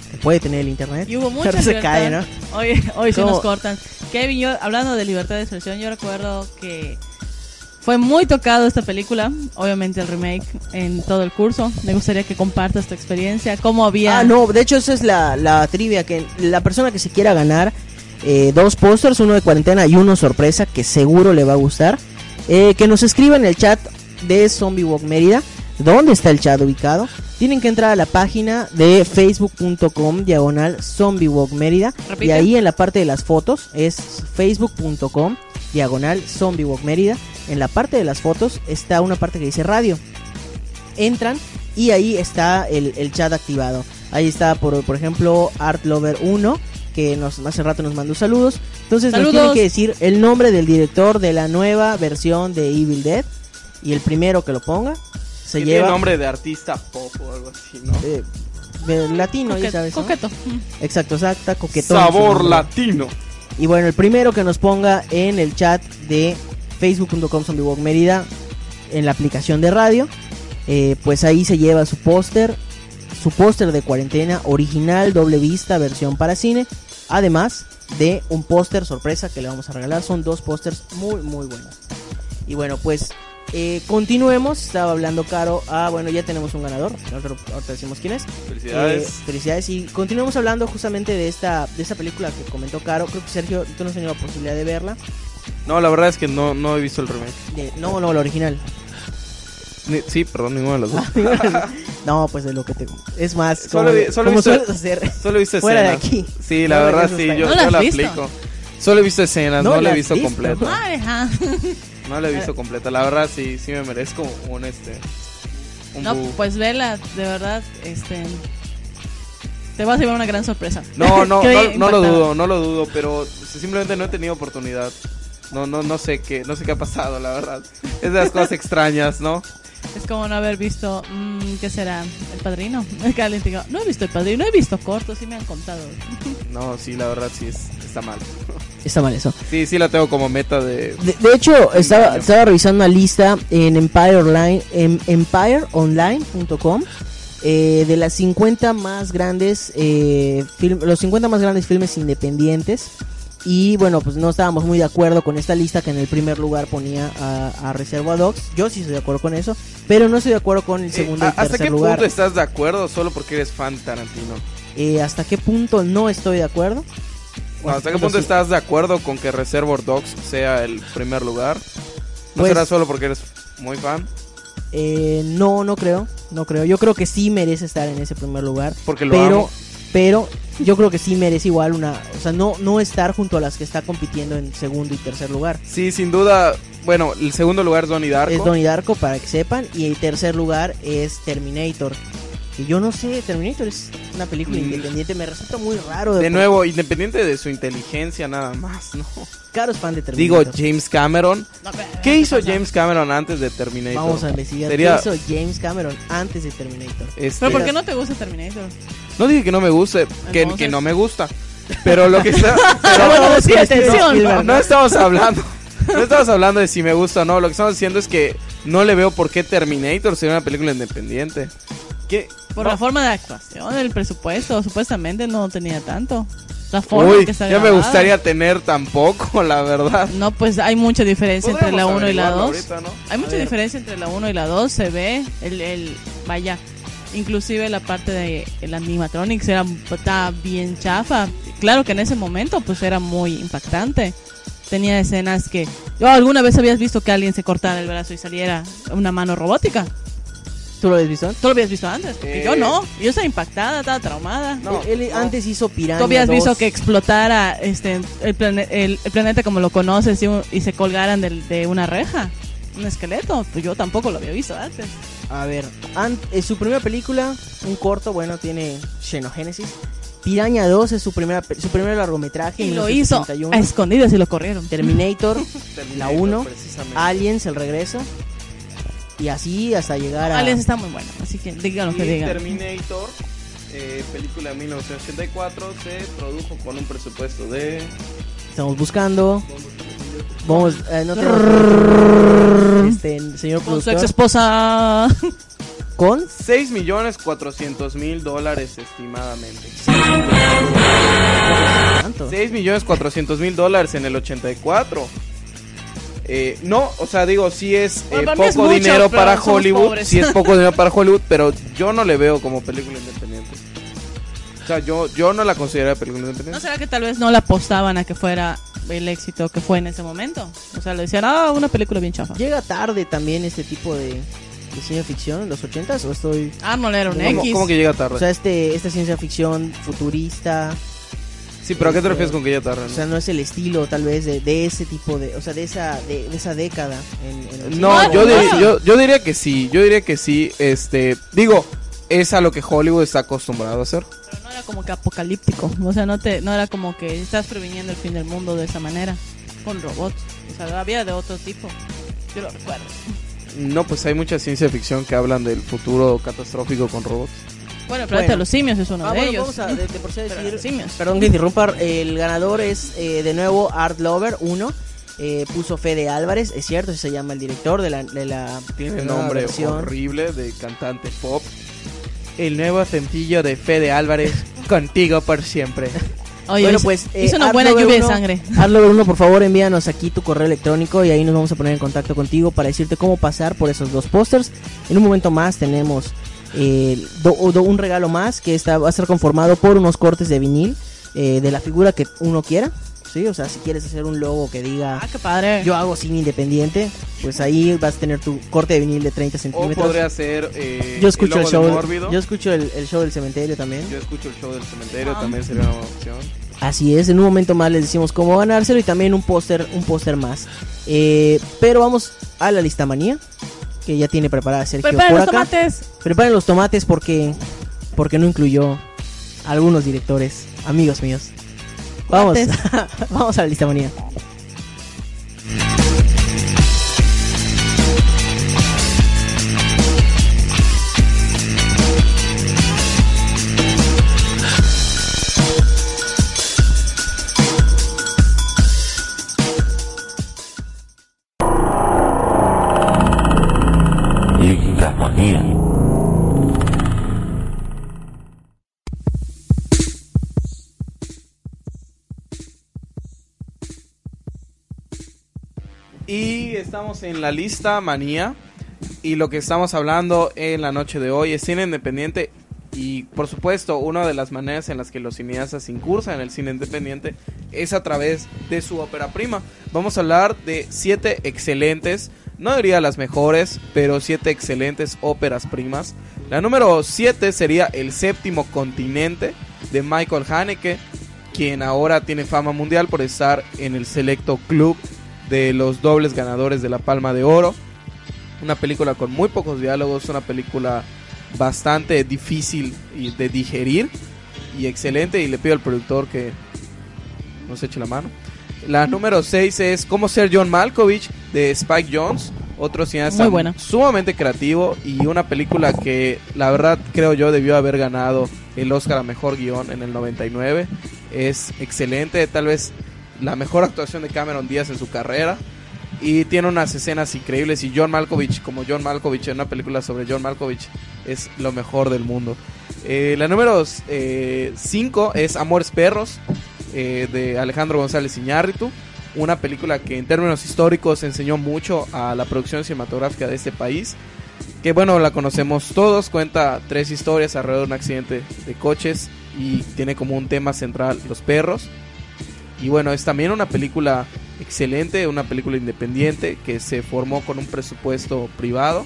Speaker 1: puede tener el internet.
Speaker 5: Y hubo mucha
Speaker 1: Pero se
Speaker 5: libertad.
Speaker 1: cae, ¿no?
Speaker 5: Hoy, hoy sí
Speaker 1: ¿Cómo?
Speaker 5: nos cortan. Kevin, yo, hablando de libertad de expresión, yo recuerdo que fue muy tocado esta película, obviamente el remake en todo el curso. Me gustaría que compartas tu experiencia, cómo había...
Speaker 1: Ah, no, de hecho esa es la, la trivia, que la persona que se quiera ganar eh, dos pósters, uno de cuarentena y uno sorpresa, que seguro le va a gustar, eh, que nos escriba en el chat de Zombie Walk Mérida. ¿Dónde está el chat ubicado? Tienen que entrar a la página de facebook.com diagonal Zombie Walk Mérida.
Speaker 5: Repite.
Speaker 1: Y ahí en la parte de las fotos es facebook.com diagonal Zombie Walk Mérida. En la parte de las fotos está una parte que dice radio. Entran y ahí está el, el chat activado. Ahí está, por, por ejemplo, Art Lover uno, que nos, hace rato nos mandó saludos. Entonces
Speaker 5: Saludos.
Speaker 1: nos tienen que decir el nombre del director de la nueva versión de Evil Dead. Y el primero que lo ponga se
Speaker 4: Tiene
Speaker 1: lleva...
Speaker 4: nombre de artista pop o algo así, ¿no?
Speaker 1: eh, de latino, ya
Speaker 5: Coqueto.
Speaker 1: sabes, ¿no?
Speaker 5: Coqueto.
Speaker 1: Exacto, exacta, coquetón.
Speaker 4: Sabor
Speaker 1: su nombre.
Speaker 4: latino.
Speaker 1: Y bueno, el primero que nos ponga en el chat de facebook.com Zombie Walk Mérida, en la aplicación de radio, eh, pues ahí se lleva su póster, su póster de cuarentena original, doble vista, versión para cine, además de un póster sorpresa que le vamos a regalar. Son dos pósters muy muy buenos. Y bueno, pues eh, continuemos. Estaba hablando Caro. Ah, bueno, ya tenemos un ganador. Ahorita, ahorita decimos quién es.
Speaker 4: Felicidades.
Speaker 1: Eh, felicidades. Y continuemos hablando justamente de esta de esta película que comentó Caro. Creo que Sergio, tú no has tenido la posibilidad de verla.
Speaker 4: No, la verdad es que no, no he visto el remake.
Speaker 1: De- no, no, la original.
Speaker 4: Ni- sí, perdón, ninguno de los dos.
Speaker 1: No, pues de lo que te... Es más,
Speaker 4: Solo
Speaker 1: como,
Speaker 4: vi- solo he
Speaker 1: como
Speaker 4: visto-
Speaker 1: sueles hacer.
Speaker 4: Solo he visto
Speaker 1: Fuera de
Speaker 4: escenas.
Speaker 1: aquí.
Speaker 4: Sí, la
Speaker 1: No,
Speaker 4: verdad
Speaker 1: eso
Speaker 4: sí,
Speaker 1: está-
Speaker 4: yo,
Speaker 5: ¿No la
Speaker 4: yo
Speaker 5: has
Speaker 4: la
Speaker 5: visto?
Speaker 4: aplico. Solo he visto escenas,
Speaker 1: No
Speaker 4: no, la
Speaker 1: la
Speaker 4: he
Speaker 1: has
Speaker 4: visto
Speaker 1: visto.
Speaker 4: completa.
Speaker 5: Ay, ajá.
Speaker 4: No la he visto completa. La verdad sí, sí me merezco un este. Un
Speaker 5: No,
Speaker 4: bu-
Speaker 5: pues vela, de verdad, este... Te vas a llevar una gran sorpresa.
Speaker 4: No, no,
Speaker 5: Quedé
Speaker 4: no, no lo
Speaker 5: impactada.
Speaker 4: dudo, no lo dudo, pero simplemente no he tenido oportunidad. No, no, no sé qué, no sé qué ha pasado, la verdad. Es de las cosas extrañas, ¿no?
Speaker 5: Es como no haber visto, mmm, ¿qué será? ¿El Padrino? Que alguien diga, no he visto El Padrino, he visto cortos, sí me han contado.
Speaker 4: No, sí, la verdad sí es, está mal.
Speaker 1: Está mal eso.
Speaker 4: Sí, sí la tengo como meta de.
Speaker 1: De, de hecho, estaba, estaba revisando una lista en Empire Online, en empire online punto com, eh, de las cincuenta más grandes, eh, film- los cincuenta más grandes filmes independientes. Y bueno, pues no estábamos muy de acuerdo con esta lista que en el primer lugar ponía a, a Reservoir Dogs. Yo sí estoy de acuerdo con eso, pero no estoy de acuerdo con el segundo
Speaker 4: Eh,
Speaker 1: y
Speaker 4: ¿Hasta
Speaker 1: tercer
Speaker 4: qué
Speaker 1: lugar.
Speaker 4: punto estás de acuerdo solo porque eres fan Tarantino?
Speaker 1: Eh, ¿Hasta qué punto no estoy de acuerdo?
Speaker 4: No, ¿hasta qué punto
Speaker 1: sí.
Speaker 4: estás de acuerdo con que Reservoir Dogs sea el primer lugar? ¿No
Speaker 1: Pues-
Speaker 4: será solo porque eres muy fan?
Speaker 1: Eh, no, no creo, no creo. Yo creo que sí merece estar en ese primer lugar.
Speaker 4: Porque lo
Speaker 1: pero,
Speaker 4: amo.
Speaker 1: pero yo creo que sí merece igual una, o sea, no, no estar junto a las que está compitiendo en segundo y tercer lugar.
Speaker 4: Sí, sin duda. Bueno, el segundo lugar es Donnie Darko.
Speaker 1: Es Donnie Darko, para que sepan, y el tercer lugar es Terminator. Que yo no sé, Terminator es una película
Speaker 4: Mm.
Speaker 1: independiente, me resulta muy raro.
Speaker 4: De
Speaker 1: por-
Speaker 4: nuevo, independiente de su inteligencia nada más, ¿no?
Speaker 1: Caro es fan de
Speaker 4: Digo,
Speaker 1: Terminator.
Speaker 4: James Cameron.
Speaker 5: No, pero,
Speaker 4: ¿Qué hizo
Speaker 5: pasa?
Speaker 4: James Cameron antes de Terminator?
Speaker 1: Vamos a investigar
Speaker 4: Sería-
Speaker 1: qué hizo James Cameron antes de Terminator.
Speaker 4: Este,
Speaker 5: ¿Pero por qué no te gusta Terminator?
Speaker 4: No dije que no me guste, que,
Speaker 5: Entonces-
Speaker 4: que no me gusta. Pero lo que está... pero-
Speaker 5: bueno,
Speaker 1: es
Speaker 5: sí,
Speaker 1: que
Speaker 5: atención.
Speaker 4: no, no estamos hablando... No estamos hablando de si me gusta o no. Lo que estamos diciendo es que no le veo por qué Terminator sería una película independiente. ¿Qué?
Speaker 5: Por
Speaker 4: No.
Speaker 5: la forma de actuación, el presupuesto, supuestamente no tenía tanto. La forma
Speaker 4: Uy,
Speaker 5: en que está
Speaker 4: ya me
Speaker 5: grabada.
Speaker 4: gustaría tener tampoco, la verdad.
Speaker 5: No, pues hay mucha diferencia entre la
Speaker 4: Podríamos
Speaker 5: uno y la
Speaker 4: averiguarlo
Speaker 5: dos.
Speaker 4: ahorita, ¿no?
Speaker 5: Hay mucha
Speaker 1: A ver.
Speaker 5: diferencia entre la uno y la dos, se ve el, el vaya, inclusive la parte de el animatronics era estaba bien chafa. Claro que en ese momento pues era muy impactante. Tenía escenas que yo alguna vez habías visto que alguien se cortara el brazo y saliera una mano robótica.
Speaker 1: ¿Tú lo habías visto?
Speaker 5: ¿Tú lo habías visto antes? Porque
Speaker 4: Eh.
Speaker 5: yo no. Yo estaba impactada, estaba traumada.
Speaker 4: No,
Speaker 1: él él
Speaker 4: no.
Speaker 1: antes hizo Piranha
Speaker 5: ¿Tú habías
Speaker 1: dos.
Speaker 5: visto que explotara este el, plane- el, el planeta como lo conoces y, un- y se colgaran del- de una reja? Un esqueleto. Pues yo tampoco lo había visto antes.
Speaker 1: A ver, an- eh, su primera película, un corto, bueno, tiene Xenogénesis. Piranha dos es su primera pe- su primer largometraje.
Speaker 5: Y
Speaker 1: en
Speaker 5: lo hizo
Speaker 1: mil novecientos sesenta y uno.
Speaker 5: a escondidas y lo corrieron.
Speaker 1: Terminator,
Speaker 4: Terminator,
Speaker 1: la uno,
Speaker 4: precisamente.
Speaker 1: Aliens, el regreso. Y así hasta llegar a...
Speaker 5: Aliens está muy bueno, así que digan lo que
Speaker 4: Y
Speaker 5: digan.
Speaker 4: Terminator, eh, película de mil novecientos ochenta y cuatro, se produjo con un presupuesto de...
Speaker 1: Estamos buscando. Vamos, eh, no tenemos... este, señor
Speaker 5: Con su
Speaker 1: productor.
Speaker 5: ex esposa.
Speaker 1: con
Speaker 4: seis millones cuatrocientos mil dólares estimadamente.
Speaker 1: ¿Cuánto?
Speaker 4: seis millones cuatrocientos mil dólares en el ochenta y cuatro. Eh, no, o sea, digo, sí es eh,
Speaker 5: Bueno, para mí
Speaker 4: poco
Speaker 5: es mucho,
Speaker 4: dinero
Speaker 5: pero
Speaker 4: para
Speaker 5: somos
Speaker 4: Hollywood,
Speaker 5: pobres.
Speaker 4: sí es poco dinero para Hollywood, pero yo no le veo como película independiente. O sea, yo, yo no la considero película independiente.
Speaker 5: ¿No será que tal vez no la apostaban a que fuera el éxito que fue en ese momento? O sea, le decían, ah, una película bien chafa.
Speaker 1: ¿Llega tarde también este tipo de, de ciencia ficción en los ochentas o estoy...?
Speaker 5: Arnold era un
Speaker 4: ¿Cómo,
Speaker 5: X.
Speaker 4: cómo que llega tarde?
Speaker 1: O sea, este, esta ciencia ficción futurista...
Speaker 4: sí, pero ¿a qué te
Speaker 1: este,
Speaker 4: refieres con que llega tarde?
Speaker 1: O sea, no es el estilo tal vez de, de ese tipo de... O sea, de esa, de, de esa década. En, en el
Speaker 4: No,
Speaker 1: cine.
Speaker 4: yo,
Speaker 5: no.
Speaker 4: dir- yo, yo diría que sí, yo diría que sí, este, digo, es a lo que Hollywood está acostumbrado a hacer.
Speaker 5: Pero no era como que apocalíptico. O sea, no te no era como que estás previniendo el fin del mundo de esa manera. Con robots. O sea, había de otro tipo. Yo lo recuerdo.
Speaker 4: No, pues hay mucha ciencia ficción que hablan del futuro catastrófico con robots.
Speaker 5: Bueno, el planeta
Speaker 1: Bueno.
Speaker 5: de los simios es uno
Speaker 1: Ah,
Speaker 5: de
Speaker 1: bueno,
Speaker 5: ellos.
Speaker 1: vamos a de, de por sí a
Speaker 5: Pero
Speaker 1: decir,
Speaker 5: los simios.
Speaker 1: perdón que interrumpa, el ganador es eh, de nuevo Art Lover uno, eh, puso Fede Álvarez, es cierto, ese se llama el director de la, de la
Speaker 4: Tiene
Speaker 1: nueva
Speaker 4: nombre
Speaker 1: versión.
Speaker 4: horrible de cantante pop. El nuevo sencillo de Fede Álvarez, Contigo por siempre.
Speaker 5: Oye,
Speaker 1: Bueno,
Speaker 5: hizo-
Speaker 1: pues eh,
Speaker 5: hizo una
Speaker 1: Art
Speaker 5: buena
Speaker 1: Lover
Speaker 5: lluvia de
Speaker 1: uno,
Speaker 5: sangre.
Speaker 1: Art Lover uno, por favor, envíanos aquí tu correo electrónico y ahí nos vamos a poner en contacto contigo para decirte cómo pasar por esos dos pósters. En un momento más tenemos eh, do- do- un regalo más que está, va a ser conformado por unos cortes de vinil eh, de la figura que uno quiera. Sí, o sea, si quieres hacer un logo que diga
Speaker 5: Ah, qué padre.
Speaker 1: yo hago cine independiente, pues ahí vas a tener tu corte de vinil de treinta
Speaker 4: O
Speaker 1: centímetros.
Speaker 4: podría ser eh,
Speaker 1: yo escucho el,
Speaker 4: logo
Speaker 1: show,
Speaker 4: de Mórbido.
Speaker 1: yo escucho el, el show del cementerio también.
Speaker 4: Yo escucho el show del cementerio,
Speaker 5: Ah.
Speaker 4: también sería una buena opción.
Speaker 1: Así es, en un momento más les decimos cómo ganárselo y también un póster, un póster más. Eh, pero vamos a la lista manía que ya tiene preparada Sergio
Speaker 5: Preparen
Speaker 1: por
Speaker 5: los
Speaker 1: acá.
Speaker 5: tomates.
Speaker 1: Preparen los tomates porque porque no incluyó a algunos directores, amigos míos. Vamos,
Speaker 5: Tomates.
Speaker 1: vamos a la lista manía.
Speaker 7: Lista manía.
Speaker 4: Y estamos en la lista manía. Y lo que estamos hablando en la noche de hoy es cine independiente. Y por supuesto, una de las maneras en las que los cineastas incursan en el cine independiente es a través de su ópera prima. Vamos a hablar de siete excelentes, no diría las mejores, pero siete excelentes óperas primas. La número siete sería El Séptimo Continente de Michael Haneke, quien ahora tiene fama mundial por estar en el selecto club de los dobles ganadores de la Palma de Oro. Una película con muy pocos diálogos, una película bastante difícil y de digerir y excelente, y le pido al productor que nos eche la mano. La número seis es Cómo ser John Malkovich de Spike Jonze, otro cineasta
Speaker 5: Muy buena.
Speaker 4: sumamente creativo y una película que la verdad creo yo debió haber ganado el Oscar a Mejor Guión en el noventa y nueve. Es excelente, tal vez la mejor actuación de Cameron Díaz en su carrera. Y tiene unas escenas increíbles. Y John Malkovich, como John Malkovich en una película sobre John Malkovich, es lo mejor del mundo. Eh, la número cinco es Amores Perros, eh, de Alejandro González Iñárritu. Una película que en términos históricos enseñó mucho a la producción cinematográfica de este país. Que bueno, la conocemos todos. Cuenta tres historias alrededor de un accidente de coches. Y tiene como un tema central los perros. Y bueno, es también una película excelente, una película independiente que se formó con un presupuesto privado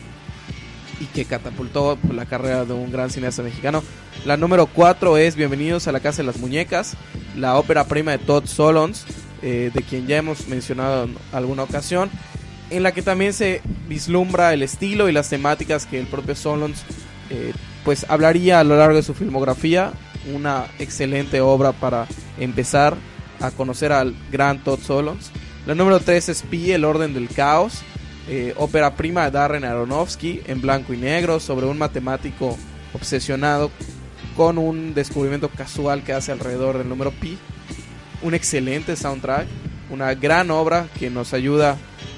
Speaker 4: y que catapultó la carrera de un gran cineasta mexicano. La número cuatro es Bienvenidos a la Casa de las Muñecas, la ópera prima de Todd Solondz, eh, de quien ya hemos mencionado en alguna ocasión, en la que también se vislumbra el estilo y las temáticas que el propio Solondz eh, pues hablaría a lo largo de su filmografía. Una excelente obra para empezar a conocer al gran Todd Solondz. La número tres es Pi, el orden del caos, eh, ópera prima de Darren Aronofsky, en blanco y negro, sobre un matemático obsesionado con un descubrimiento casual que hace alrededor del número Pi. Un excelente soundtrack, una gran obra que nos ayuda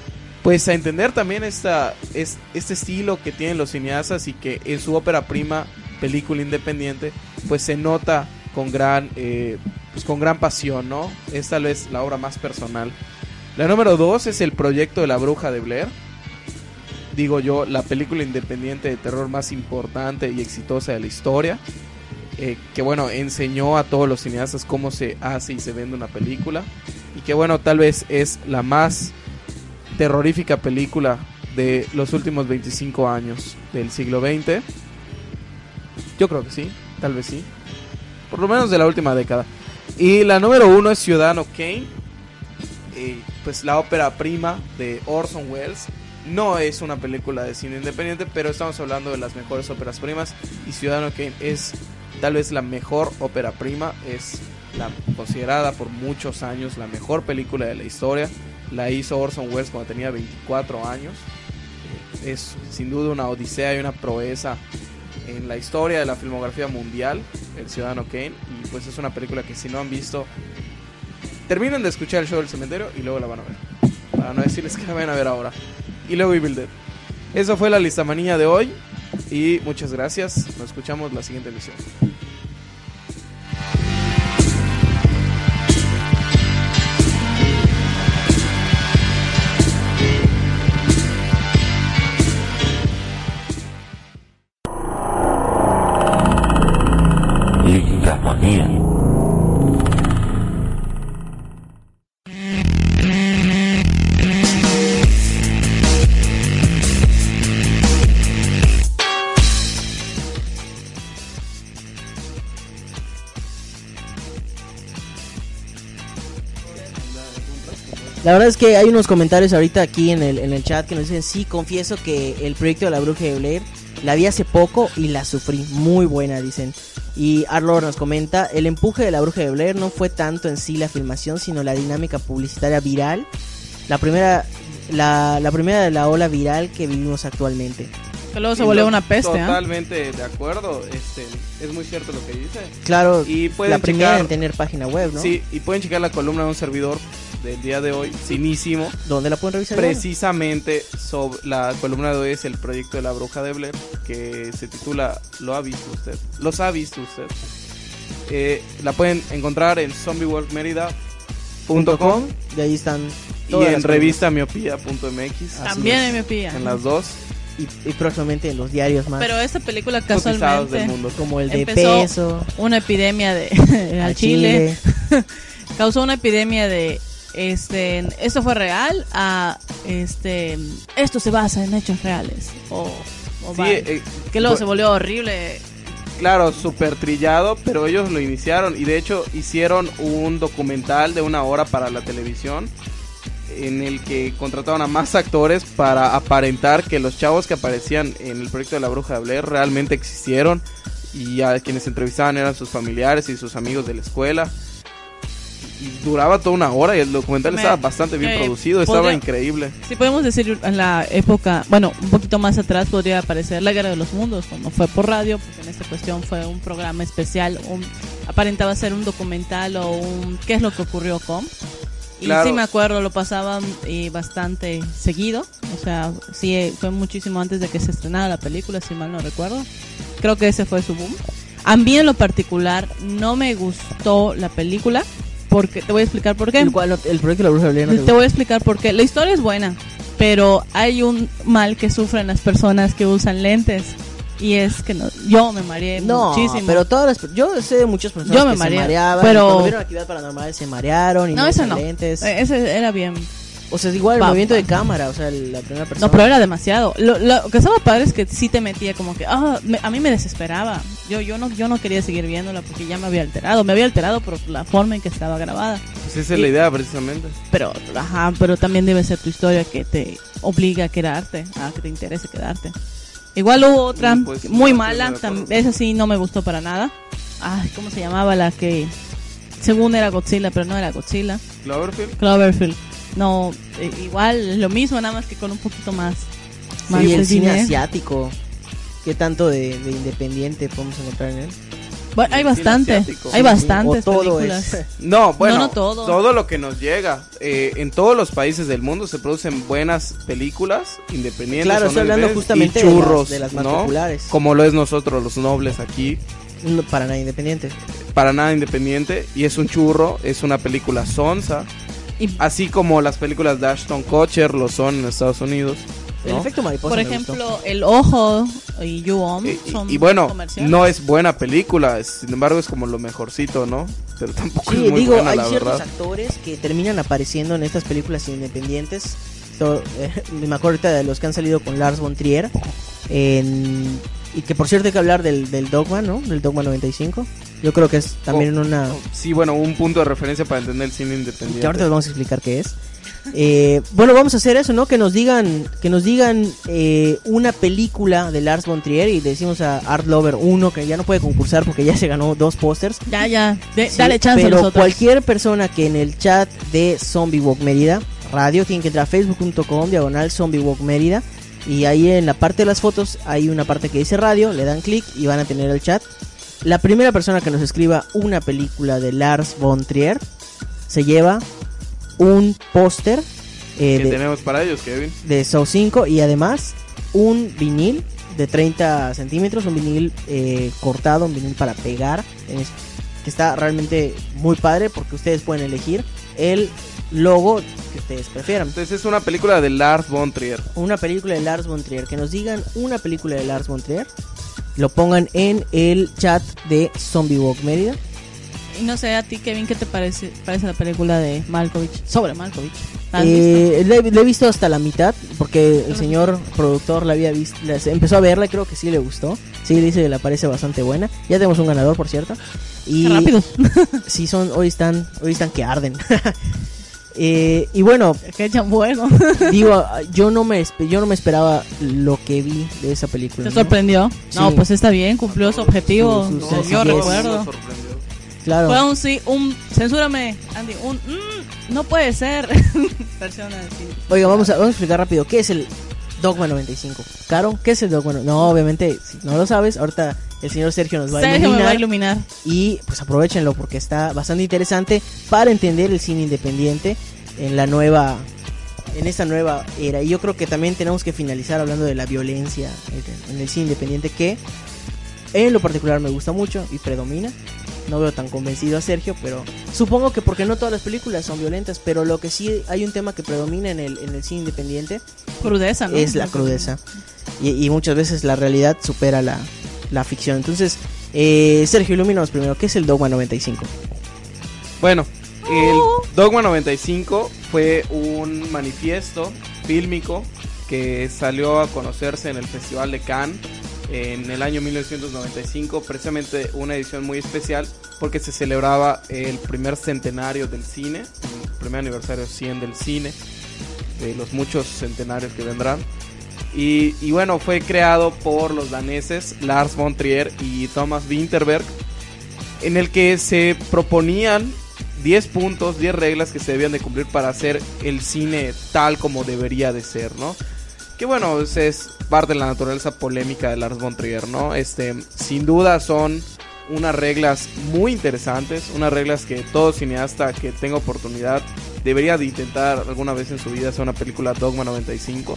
Speaker 4: pues a entender también esta, es, este estilo que tienen los cineastas y que en su ópera prima, película independiente, pues se nota con gran, eh, pues con gran pasión, ¿no? Es tal vez la obra más personal. La número dos es El proyecto de la bruja de Blair. Digo yo, la película independiente de terror más importante y exitosa de la historia. Eh, que bueno, enseñó a todos los cineastas cómo se hace y se vende una película. Y que bueno, tal vez es la más terrorífica película de los últimos veinticinco años del siglo veinte. Yo creo que sí, tal vez sí. Por lo menos de la última década. Y la número uno es Ciudadano Kane. Eh, pues la ópera prima de Orson Welles. No es una película de cine independiente, pero estamos hablando de las mejores óperas primas. Y Ciudadano Kane es tal vez la mejor ópera prima. Es la considerada por muchos años la mejor película de la historia. La hizo Orson Welles cuando tenía veinticuatro años. Eh, es sin duda una odisea y una proeza en la historia de la filmografía mundial, El Ciudadano Kane. Y pues es una película que si no han visto, terminen de escuchar el show del cementerio y luego la van a ver, para no decirles que la vayan a ver ahora. Y luego Evil Dead. Eso fue la listamanía de hoy. Y muchas gracias. Nos escuchamos la siguiente emisión.
Speaker 7: Listamanía.
Speaker 1: La verdad es que hay unos comentarios ahorita aquí en el, en el chat que nos dicen: sí, confieso que el proyecto de la bruja de Blair la vi hace poco y la sufrí, muy buena, dicen. Y Arlor nos comenta: el empuje de la bruja de Blair no fue tanto en sí la filmación, sino la dinámica publicitaria viral, la primera, la, la primera de la ola viral que vivimos actualmente.
Speaker 5: Que luego se volvió una peste.
Speaker 4: Totalmente ¿eh? de acuerdo, este, es muy cierto lo que dice.
Speaker 1: Claro,
Speaker 4: y
Speaker 1: la primera
Speaker 4: checar,
Speaker 1: en tener página web, ¿no?
Speaker 4: Sí, y pueden checar la columna de un servidor del día de hoy, finísimo.
Speaker 1: ¿Dónde la pueden revisar?
Speaker 4: Precisamente sobre la columna de hoy es el proyecto de la bruja de Blair, que se titula ¿Lo ha visto usted? ¿Los ha visto usted? Eh, la pueden encontrar en zombie world merida punto com.
Speaker 1: De ahí están.
Speaker 4: Y en revista miopía punto m x.
Speaker 5: También en Miopía.
Speaker 4: En las dos.
Speaker 1: Y, y próximamente en los diarios más.
Speaker 5: Pero esta película casualmente
Speaker 4: del mundo.
Speaker 1: Como el de
Speaker 5: empezó
Speaker 1: Peso,
Speaker 5: una epidemia de al Chile, Chile. Causó una epidemia de este esto fue real a este esto se basa en hechos reales o, o
Speaker 4: sí, eh,
Speaker 5: que luego se volvió horrible.
Speaker 4: Claro, súper trillado, pero ellos lo iniciaron y de hecho hicieron un documental de una hora para la televisión en el que contrataron a más actores para aparentar que los chavos que aparecían en el proyecto de la bruja de Blair realmente existieron, y a quienes entrevistaban eran sus familiares y sus amigos de la escuela. Y duraba toda una hora y el documental Me, estaba bastante bien eh, producido, estaba podría, increíble.
Speaker 5: Si podemos decir en la época, bueno, un poquito más atrás podría aparecer La Guerra de los Mundos, cuando fue por radio, porque en esta cuestión fue un programa especial, un, aparentaba ser un documental o un qué es lo que ocurrió con. Y claro. Sí me acuerdo, lo pasaban eh, bastante seguido, o sea, sí, fue muchísimo antes de que se estrenara la película, si mal no recuerdo. Creo que ese fue su boom. A mí en lo particular no me gustó la película, porque te voy a explicar por qué.
Speaker 1: ¿El, cual, el proyecto de la bruja de Blair? No
Speaker 5: te, te voy a explicar por qué. La historia es buena, pero hay un mal que sufren las personas que usan lentes. Y es que no, yo me mareé
Speaker 1: no,
Speaker 5: muchísimo.
Speaker 1: Pero todas las, yo sé de muchas personas
Speaker 5: yo me
Speaker 1: que
Speaker 5: mareé,
Speaker 1: se mareaban.
Speaker 5: Pero
Speaker 1: cuando vieron Actividad Paranormal se marearon y
Speaker 5: no,
Speaker 1: no
Speaker 5: ese
Speaker 1: usan
Speaker 5: no.
Speaker 1: lentes.
Speaker 5: Ese era bien.
Speaker 1: O sea, es igual el
Speaker 5: pa,
Speaker 1: movimiento
Speaker 5: pa.
Speaker 1: de cámara, o sea, la primera persona.
Speaker 5: No, pero era demasiado. Lo, lo que estaba padre es que sí te metía como que, ah, me, a mí me desesperaba. Yo yo no yo no quería seguir viéndola porque ya me había alterado. Me había alterado por la forma en que estaba grabada.
Speaker 4: Pues esa es y, la idea, precisamente.
Speaker 5: Pero, ajá, pero también debe ser tu historia que te obliga a quedarte, a que te interese quedarte. Igual hubo otra pues, muy no, mala, tam, esa sí no me gustó para nada. Ay, ¿cómo se llamaba la que según era Godzilla, pero no era Godzilla?
Speaker 4: Cloverfield.
Speaker 5: Cloverfield. No, eh, igual lo mismo, nada más que con un poquito más. más
Speaker 1: sí, el cine asiático. ¿Qué tanto de, de independiente podemos encontrar en él?
Speaker 5: Bueno, hay
Speaker 4: el cine
Speaker 5: bastante,
Speaker 4: asiático.
Speaker 5: hay bastantes
Speaker 1: O todo
Speaker 5: películas.
Speaker 1: es-
Speaker 4: No, bueno,
Speaker 5: No, no todo.
Speaker 4: todo lo que nos llega. Eh, en todos los países del mundo se producen buenas películas independientes.
Speaker 1: Claro,
Speaker 4: o
Speaker 1: estoy
Speaker 4: no
Speaker 1: hablando
Speaker 4: independientes,
Speaker 1: justamente
Speaker 4: y
Speaker 1: de las-
Speaker 4: churros,
Speaker 1: de las más
Speaker 4: ¿no?
Speaker 1: populares.
Speaker 4: Como lo es nosotros los nobles aquí,
Speaker 1: No, para nada independiente.
Speaker 4: para nada independiente. Y es un churro, es una película sonsa.
Speaker 5: Y,
Speaker 4: Así como las películas de Ashton Kutcher lo son en Estados Unidos.
Speaker 1: El
Speaker 4: ¿no?
Speaker 1: efecto mariposa
Speaker 5: por
Speaker 1: me
Speaker 5: ejemplo,
Speaker 1: gustó.
Speaker 5: El Ojo y You-On
Speaker 4: Y,
Speaker 5: son
Speaker 4: y- y bueno,
Speaker 5: comerciales.
Speaker 4: no es buena película, es- sin embargo es como lo mejorcito, ¿no? Pero tampoco
Speaker 1: Sí,
Speaker 4: es muy
Speaker 1: digo,
Speaker 4: buena,
Speaker 1: hay
Speaker 4: la
Speaker 1: ciertos
Speaker 4: verdad.
Speaker 1: actores que terminan apareciendo en estas películas independientes. So, eh, me acuerdo ahorita de los que han salido con Lars von Trier. En- y que por cierto hay que hablar del, del Dogma, ¿no? Del Dogma noventa y cinco. Yo creo que es también
Speaker 4: Oh,
Speaker 1: una...
Speaker 4: Sí, bueno, un punto de referencia para entender el cine
Speaker 1: Que
Speaker 4: independiente.
Speaker 1: ahorita les vamos a explicar qué es. Eh, bueno, vamos a hacer eso, ¿no? Que nos digan, que nos digan eh, una película de Lars von Trier y le decimos a Art Lover uno que ya no puede concursar porque ya se ganó dos pósters.
Speaker 5: Ya, ya, de-
Speaker 1: Sí,
Speaker 5: dale chance a
Speaker 1: pero
Speaker 5: los otros.
Speaker 1: cualquier persona que en el chat de Zombie Walk Mérida Radio tiene que entrar a facebook punto com diagonal Zombie Walk Mérida y ahí en la parte de las fotos hay una parte que dice radio, le dan clic y van a tener el chat. La primera persona que nos escriba una película de Lars von Trier se lleva un póster eh,
Speaker 4: ¿Qué
Speaker 1: de,
Speaker 4: tenemos para ellos, Kevin?
Speaker 1: de Saw cinco y además un vinil de treinta centímetros, un vinil eh, cortado, un vinil para pegar, en es- que está realmente muy padre porque ustedes pueden elegir el logo que ustedes prefieran.
Speaker 4: Entonces es una película de Lars von Trier.
Speaker 1: Una película de Lars von Trier, que nos digan una película de Lars von Trier, lo pongan en el chat de Zombie Walk Mérida.
Speaker 5: Y no sé, a ti, Kevin, ¿qué te parece, parece la película de Malkovich? Sobre Malkovich. ¿La has
Speaker 1: Eh, la, he- la he visto hasta la mitad porque el
Speaker 5: Ajá.
Speaker 1: señor productor la había visto, la- se- empezó a verla y creo que sí le gustó. Sí, dice que le parece bastante buena. Ya tenemos un ganador, por cierto. Y
Speaker 5: Qué rápido.
Speaker 1: sí, son, hoy están, hoy están que arden. Eh, y bueno,
Speaker 5: Que echan fuego.
Speaker 1: digo, yo no me espe- yo no me esperaba lo que vi de esa película.
Speaker 5: ¿Te
Speaker 1: ¿no?
Speaker 5: sorprendió? No,
Speaker 1: Sí.
Speaker 5: pues está bien, cumplió su objetivo.
Speaker 1: Su- su
Speaker 5: Yo
Speaker 1: sencillez.
Speaker 5: recuerdo.
Speaker 4: Nos sorprendió.
Speaker 1: Claro.
Speaker 5: Fue un sí, un. Censúrame, Andy. Un. mm, no puede ser. Versión así.
Speaker 1: Oiga, vamos a, vamos a explicar rápido qué es el Dogma noventa y cinco. Caro, ¿qué es el Dogma? No, obviamente, si no lo sabes, ahorita el señor Sergio nos va a
Speaker 5: Sergio me va a
Speaker 1: iluminar.
Speaker 5: iluminar.
Speaker 1: Y pues aprovechenlo porque está bastante interesante para entender el cine independiente en la nueva en esta nueva era. Y yo creo que también tenemos que finalizar hablando de la violencia en, en el cine independiente, que en lo particular me gusta mucho y predomina. No veo tan convencido a Sergio, pero supongo que porque no todas las películas son violentas, pero lo que sí hay un tema que predomina en el, en el cine independiente
Speaker 5: Crudeza, ¿no?
Speaker 1: es la crudeza. Y, y muchas veces la realidad supera la, la ficción. Entonces, eh, Sergio, ilumínanos primero, ¿qué es el Dogma noventa y cinco?
Speaker 4: Bueno, el Dogma noventa y cinco fue un manifiesto fílmico que salió a conocerse en el Festival de Cannes en el año mil novecientos noventa y cinco, precisamente una edición muy especial porque se celebraba el primer centenario del cine, el primer aniversario cien del cine, de los muchos centenarios que vendrán. Y, y bueno, fue creado por los daneses Lars von Trier y Thomas Vinterberg, en el que se proponían diez puntos, diez reglas que se debían de cumplir para hacer el cine tal como debería de ser, ¿no? Que bueno, es, es parte de la naturaleza polémica de Lars von Trier, ¿no? Este, sin duda son unas reglas muy interesantes, unas reglas que todo cineasta que tenga oportunidad debería de intentar alguna vez en su vida hacer una película Dogma noventa y cinco.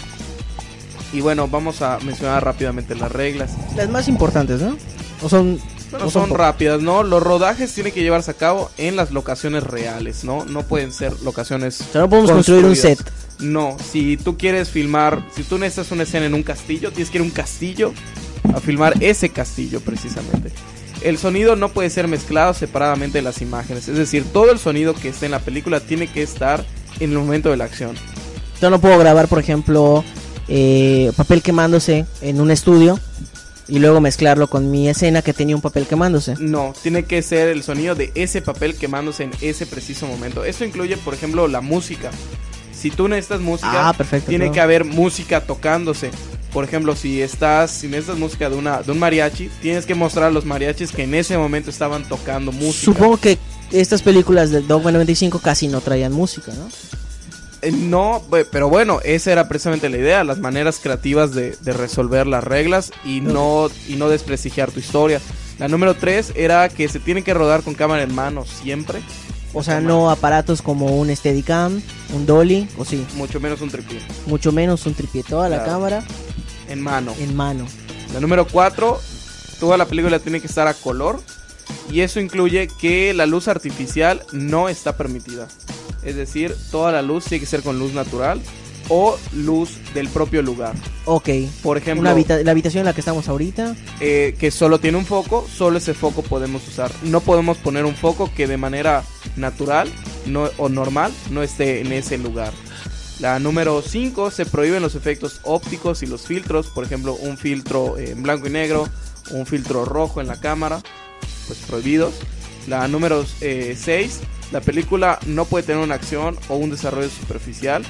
Speaker 4: Y bueno, vamos a mencionar rápidamente las reglas.
Speaker 1: Las más importantes, ¿no? O son...
Speaker 4: Bueno,
Speaker 1: o
Speaker 4: son
Speaker 1: po-
Speaker 4: rápidas, ¿no? Los rodajes tienen que llevarse a cabo en las locaciones reales, ¿no? No pueden ser locaciones
Speaker 1: O sea, no podemos construir un set.
Speaker 4: No, si tú quieres filmar, si tú necesitas una escena en un castillo, tienes que ir a un castillo a filmar ese castillo precisamente. El sonido no puede ser mezclado separadamente de las imágenes, es decir, todo el sonido que esté en la película tiene que estar en el momento de la acción.
Speaker 1: Yo no puedo grabar, por ejemplo, eh, papel quemándose en un estudio y luego mezclarlo con mi escena que tenía un papel quemándose.
Speaker 4: No, tiene que ser el sonido de ese papel quemándose en ese preciso momento. Esto incluye, por ejemplo, la música. Si tú necesitas música,
Speaker 1: Ah, perfecto,
Speaker 4: tiene
Speaker 1: claro.
Speaker 4: que haber música tocándose. Por ejemplo, si estás, si necesitas música de una de un mariachi, tienes que mostrar a los mariachis que en ese momento estaban tocando música.
Speaker 1: Supongo que estas películas del Dogma noventa y cinco casi no traían música, ¿no?
Speaker 4: Eh, no, bu- pero bueno, esa era precisamente la idea, las maneras creativas de, de resolver las reglas y no y no desprestigiar tu historia. La número tres era que se tiene que rodar con cámara en mano siempre.
Speaker 1: O sea, no aparatos como un Steadicam, un dolly, o sí.
Speaker 4: Mucho menos un tripié.
Speaker 1: Mucho menos un tripié, toda la
Speaker 4: Claro.
Speaker 1: cámara
Speaker 4: En mano.
Speaker 1: en mano.
Speaker 4: La número cuatro, toda la película tiene que estar a color. Y eso incluye que la luz artificial no está permitida. Es decir, toda la luz tiene que ser con luz natural o luz del propio lugar.
Speaker 1: Ok.
Speaker 4: Por ejemplo,
Speaker 1: Una habita- la habitación en la que estamos ahorita.
Speaker 4: eh, que solo tiene un foco, solo ese foco podemos usar. No podemos poner un foco que de manera natural no, o normal no esté en ese lugar. La número cinco, se prohíben los efectos ópticos y los filtros. Por ejemplo, un filtro eh, en blanco y negro, un filtro rojo en la cámara, pues prohibidos. La número seis, la película no puede tener una acción o un desarrollo superficial.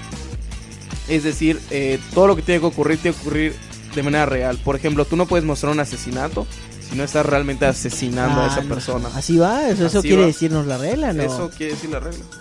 Speaker 4: Es decir, eh, todo lo que tiene que ocurrir tiene que ocurrir de manera real. Por ejemplo, tú no puedes mostrar un asesinato si no estás realmente asesinando
Speaker 1: Ah,
Speaker 4: a esa
Speaker 1: no.
Speaker 4: persona.
Speaker 1: Así va, eso, eso
Speaker 4: Así
Speaker 1: quiere
Speaker 4: va.
Speaker 1: decirnos la regla, ¿no?
Speaker 4: Eso quiere decir la regla.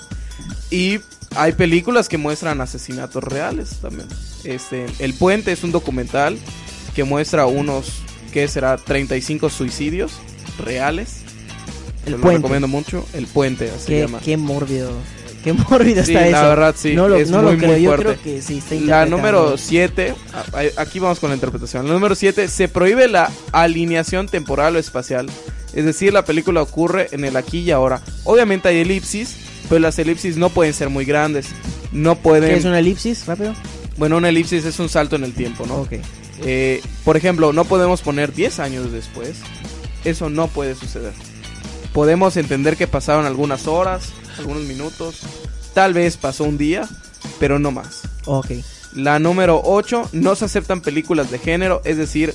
Speaker 4: Y hay películas que muestran asesinatos reales también. Este, El Puente es un documental que muestra unos, ¿qué será? treinta y cinco suicidios reales.
Speaker 1: El
Speaker 4: Te lo
Speaker 1: Puente.
Speaker 4: recomiendo mucho. El Puente, así se
Speaker 1: Qué,
Speaker 4: llama.
Speaker 1: qué mórbido. Qué mórbido
Speaker 4: Sí,
Speaker 1: está eso.
Speaker 4: la verdad, sí,
Speaker 1: No lo,
Speaker 4: es
Speaker 1: no
Speaker 4: muy,
Speaker 1: lo creo.
Speaker 4: muy
Speaker 1: Yo
Speaker 4: fuerte.
Speaker 1: creo que sí está
Speaker 4: La
Speaker 1: interpretado.
Speaker 4: número siete, aquí vamos con la interpretación. La número siete, se prohíbe la alineación temporal o espacial. Es decir, la película ocurre en el aquí y ahora. Obviamente hay elipsis, pero las elipsis no pueden ser muy grandes. No pueden...
Speaker 1: ¿Qué es una elipsis? Rápido.
Speaker 4: Bueno, una elipsis es un salto en el tiempo, ¿no?
Speaker 1: Ok.
Speaker 4: Eh, por ejemplo, no podemos poner diez años después. Eso no puede suceder. Podemos entender que pasaron algunas horas, algunos minutos. Tal vez pasó un día, pero no más.
Speaker 1: Ok.
Speaker 4: La número ocho, no se aceptan películas de género. Es decir,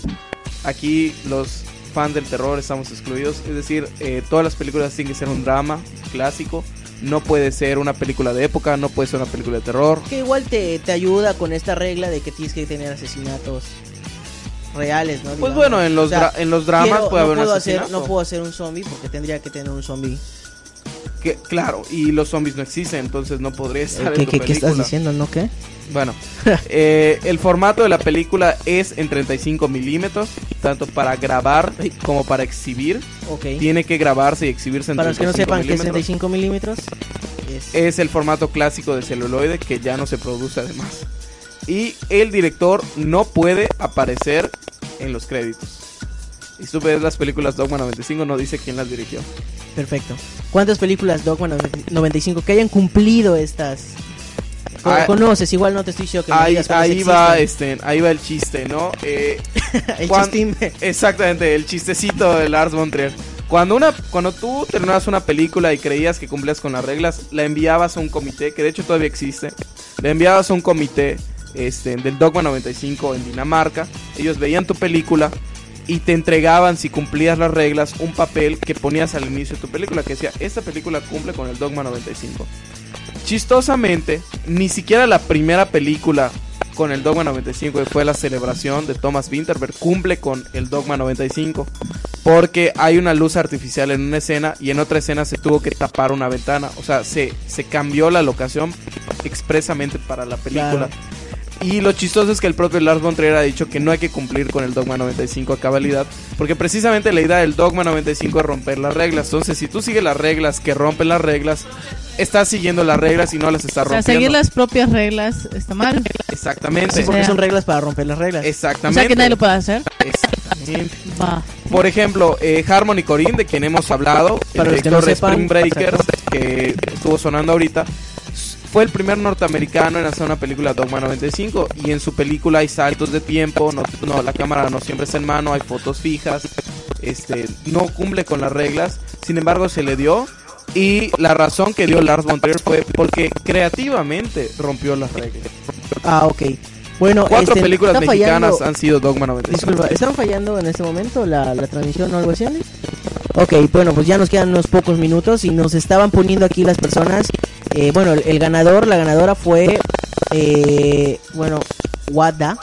Speaker 4: aquí los fans del terror estamos excluidos. Es decir, eh, todas las películas tienen que ser un drama clásico. No puede ser una película de época, no puede ser una película de terror.
Speaker 1: Que igual te, te ayuda con esta regla de que tienes que tener asesinatos reales, ¿no?
Speaker 4: Pues
Speaker 1: Digamos.
Speaker 4: bueno, en los,
Speaker 1: O sea,
Speaker 4: dra- en los dramas
Speaker 1: quiero-
Speaker 4: puede
Speaker 1: no
Speaker 4: haber un
Speaker 1: puedo hacer,
Speaker 4: asesinato.
Speaker 1: no puedo hacer un zombie porque tendría que tener un zombie.
Speaker 4: Que, claro, y los zombies no existen, entonces no podría estar
Speaker 1: ¿Qué,
Speaker 4: en tu
Speaker 1: qué, qué estás
Speaker 4: película.
Speaker 1: diciendo, no? ¿Qué?
Speaker 4: Bueno, eh, el formato de la película es en treinta y cinco milímetros, tanto para grabar como para exhibir.
Speaker 1: Ok.
Speaker 4: Tiene que grabarse y exhibirse en
Speaker 1: Para los que no
Speaker 4: treinta y cinco
Speaker 1: sepan, ¿qué es
Speaker 4: milímetros.
Speaker 1: treinta y cinco milímetros? Es...
Speaker 4: Es el formato clásico de celuloide que ya no se produce además. Y el director no puede aparecer en los créditos. Y si tú ves las películas Dogma noventa y cinco, no dice quién las dirigió.
Speaker 1: Perfecto. ¿Cuántas películas Dogma noventa y cinco que hayan cumplido estas? Con-
Speaker 4: Ah,
Speaker 1: conoces, igual no te estoy diciendo que me
Speaker 4: Ahí,
Speaker 1: digas cuáles
Speaker 4: ahí va
Speaker 1: existen.
Speaker 4: este, ahí va el chiste, ¿no? Eh,
Speaker 1: El
Speaker 4: cuan-
Speaker 1: chistín.
Speaker 4: Exactamente, el chistecito de Lars von Trier. Cuando una, cuando tú terminabas una película y creías que cumplías con las reglas, la enviabas a un comité, que de hecho todavía existe. La enviabas a un comité este, del Dogma noventa y cinco en Dinamarca. Ellos veían tu película y te entregaban, si cumplías las reglas, un papel que ponías al inicio de tu película que decía, esta película cumple con el Dogma noventa y cinco. Chistosamente, ni siquiera la primera película con el Dogma noventa y cinco, que fue La Celebración de Thomas Vinterberg, cumple con el Dogma noventa y cinco, porque hay una luz artificial en una escena y en otra escena se tuvo que tapar una ventana. O sea, se, se cambió la locación expresamente para la película.
Speaker 1: Claro.
Speaker 4: Y lo chistoso es que el propio Lars von Trier ha dicho que no hay que cumplir con el Dogma noventa y cinco a cabalidad, porque precisamente la idea del Dogma noventa y cinco es romper las reglas. Entonces, si tú sigues las reglas que rompen las reglas, estás siguiendo las reglas y no las estás
Speaker 5: O sea,
Speaker 4: rompiendo.
Speaker 5: seguir las propias reglas está mal.
Speaker 4: Exactamente.
Speaker 1: Sí, porque
Speaker 5: O sea,
Speaker 1: son reglas para romper las reglas.
Speaker 5: O
Speaker 4: Exactamente.
Speaker 5: sea, que nadie lo puede hacer.
Speaker 4: Exactamente.
Speaker 5: Va.
Speaker 4: Por ejemplo, eh, Harmony Korine, de quien hemos hablado,
Speaker 1: Para
Speaker 4: el
Speaker 1: los que no
Speaker 4: director de
Speaker 1: sepan,
Speaker 4: Spring Breakers,
Speaker 1: exacto.
Speaker 4: que estuvo sonando ahorita, fue el primer norteamericano en hacer una película Dogma noventa y cinco. Y en su película hay saltos de tiempo, no, no, la cámara no siempre está en mano, hay fotos fijas, este, no cumple con las reglas. Sin embargo, se le dio. Y la razón que dio Lars von Trier fue porque creativamente rompió las reglas.
Speaker 1: Ah, ok. Bueno,
Speaker 4: Cuatro
Speaker 1: este,
Speaker 4: películas
Speaker 1: está
Speaker 4: mexicanas
Speaker 1: fallando-
Speaker 4: han sido Dogma noventa y cinco.
Speaker 1: Disculpa, ¿están fallando en este momento la, la transmisión o algo así? Ok, bueno, pues ya nos quedan unos pocos minutos y nos estaban poniendo aquí las personas. Eh, bueno, el, el ganador, la ganadora fue, eh, bueno, Wada.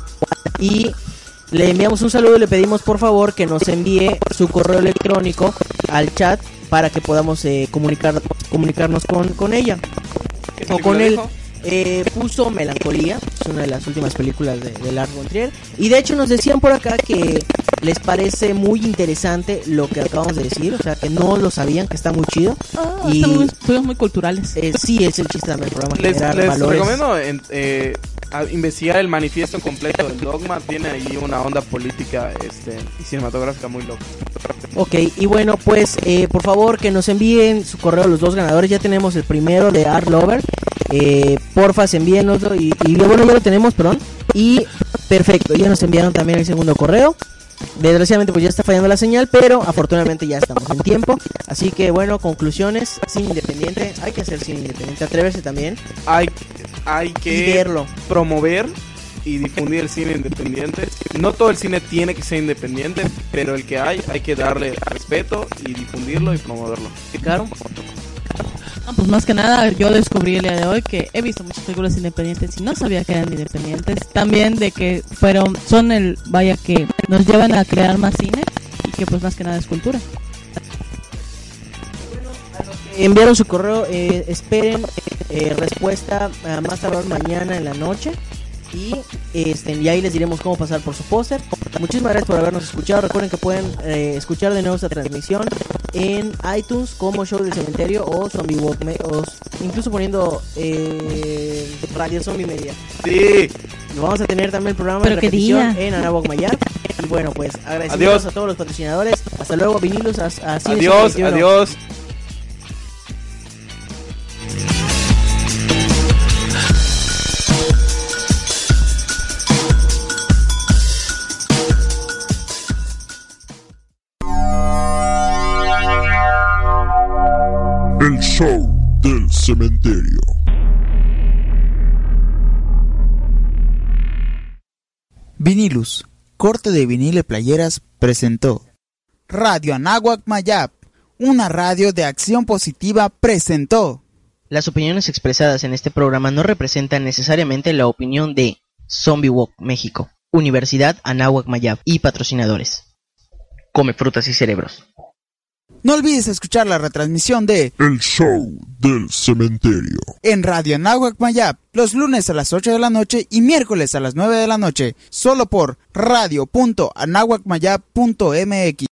Speaker 1: Y le enviamos un saludo y le pedimos por favor que nos envíe su correo electrónico al chat para que podamos eh, comunicar, comunicarnos con, con ella.
Speaker 4: ¿Qué
Speaker 1: O
Speaker 4: película
Speaker 1: con él.
Speaker 4: dijo?
Speaker 1: Eh, puso Melancolía, es una de las últimas películas de, de Lars von Trier. Y de hecho nos decían por acá que les parece muy interesante lo que acabamos de decir, o sea, que no lo sabían, que está muy chido.
Speaker 5: Ah,
Speaker 1: y
Speaker 5: estamos, fuimos muy culturales.
Speaker 1: Eh, sí, es el chiste del programa.
Speaker 4: Les,
Speaker 1: generar
Speaker 4: les
Speaker 1: valores.
Speaker 4: recomiendo en, eh, a investigar el manifiesto completo del Dogma. Tiene ahí una onda política este, y cinematográfica muy loca.
Speaker 1: Ok, y bueno, pues eh, por favor que nos envíen su correo a los dos ganadores. Ya tenemos el primero de Art Lover. Eh, porfas, envíenoslo. Y, y bueno, ya lo tenemos, perdón. Y perfecto, ya nos enviaron también el segundo correo. Desgraciadamente pues ya está fallando la señal, pero afortunadamente ya estamos en tiempo. Así que bueno, conclusiones: cine independiente, hay que hacer cine independiente, atreverse también.
Speaker 4: Hay, hay que
Speaker 1: Y verlo.
Speaker 4: promover y difundir el cine independiente. No todo el cine tiene que ser independiente, pero el que hay, hay que darle respeto y difundirlo y promoverlo.
Speaker 1: Claro.
Speaker 5: Ah, pues más que nada yo descubrí el día de hoy que he visto muchas películas independientes y no sabía que eran independientes. También de que fueron, son el, vaya que nos llevan a crear más cine y que pues más que nada es cultura.
Speaker 1: Enviaron su correo, eh, esperen eh, respuesta a más tardar mañana en la noche. Y, este, y ahí les diremos cómo pasar por su póster. Muchísimas gracias por habernos escuchado. Recuerden que pueden eh, escuchar de nuevo esta transmisión en iTunes como Show del Cementerio o Zombie Walk, me- o s- incluso poniendo eh, Radio Zombie Media.
Speaker 4: Sí.
Speaker 1: Vamos a tener también el programa
Speaker 5: Pero
Speaker 1: de
Speaker 5: qué
Speaker 1: repetición
Speaker 5: día.
Speaker 1: en Anahuac Mayap. Y bueno, pues agradecimientos
Speaker 4: Adiós.
Speaker 1: a todos los patrocinadores. Hasta luego, vinilos a, a Cine
Speaker 4: Adiós,
Speaker 1: Cine veintiuno.
Speaker 4: adiós.
Speaker 3: El show del cementerio.
Speaker 2: Vinilus, corte de vinil y playeras, presentó Radio Anáhuac Mayap, una radio de acción positiva, presentó.
Speaker 1: Las opiniones expresadas en este programa no representan necesariamente la opinión de Zombie Walk México, Universidad Anáhuac Mayap y patrocinadores. Come frutas y cerebros.
Speaker 2: No olvides escuchar la retransmisión de
Speaker 3: El show del cementerio.
Speaker 2: en Radio Anáhuac Mayap los lunes a las ocho de la noche y miércoles a las nueve de la noche, solo por radio punto anáhuac mayap punto m x.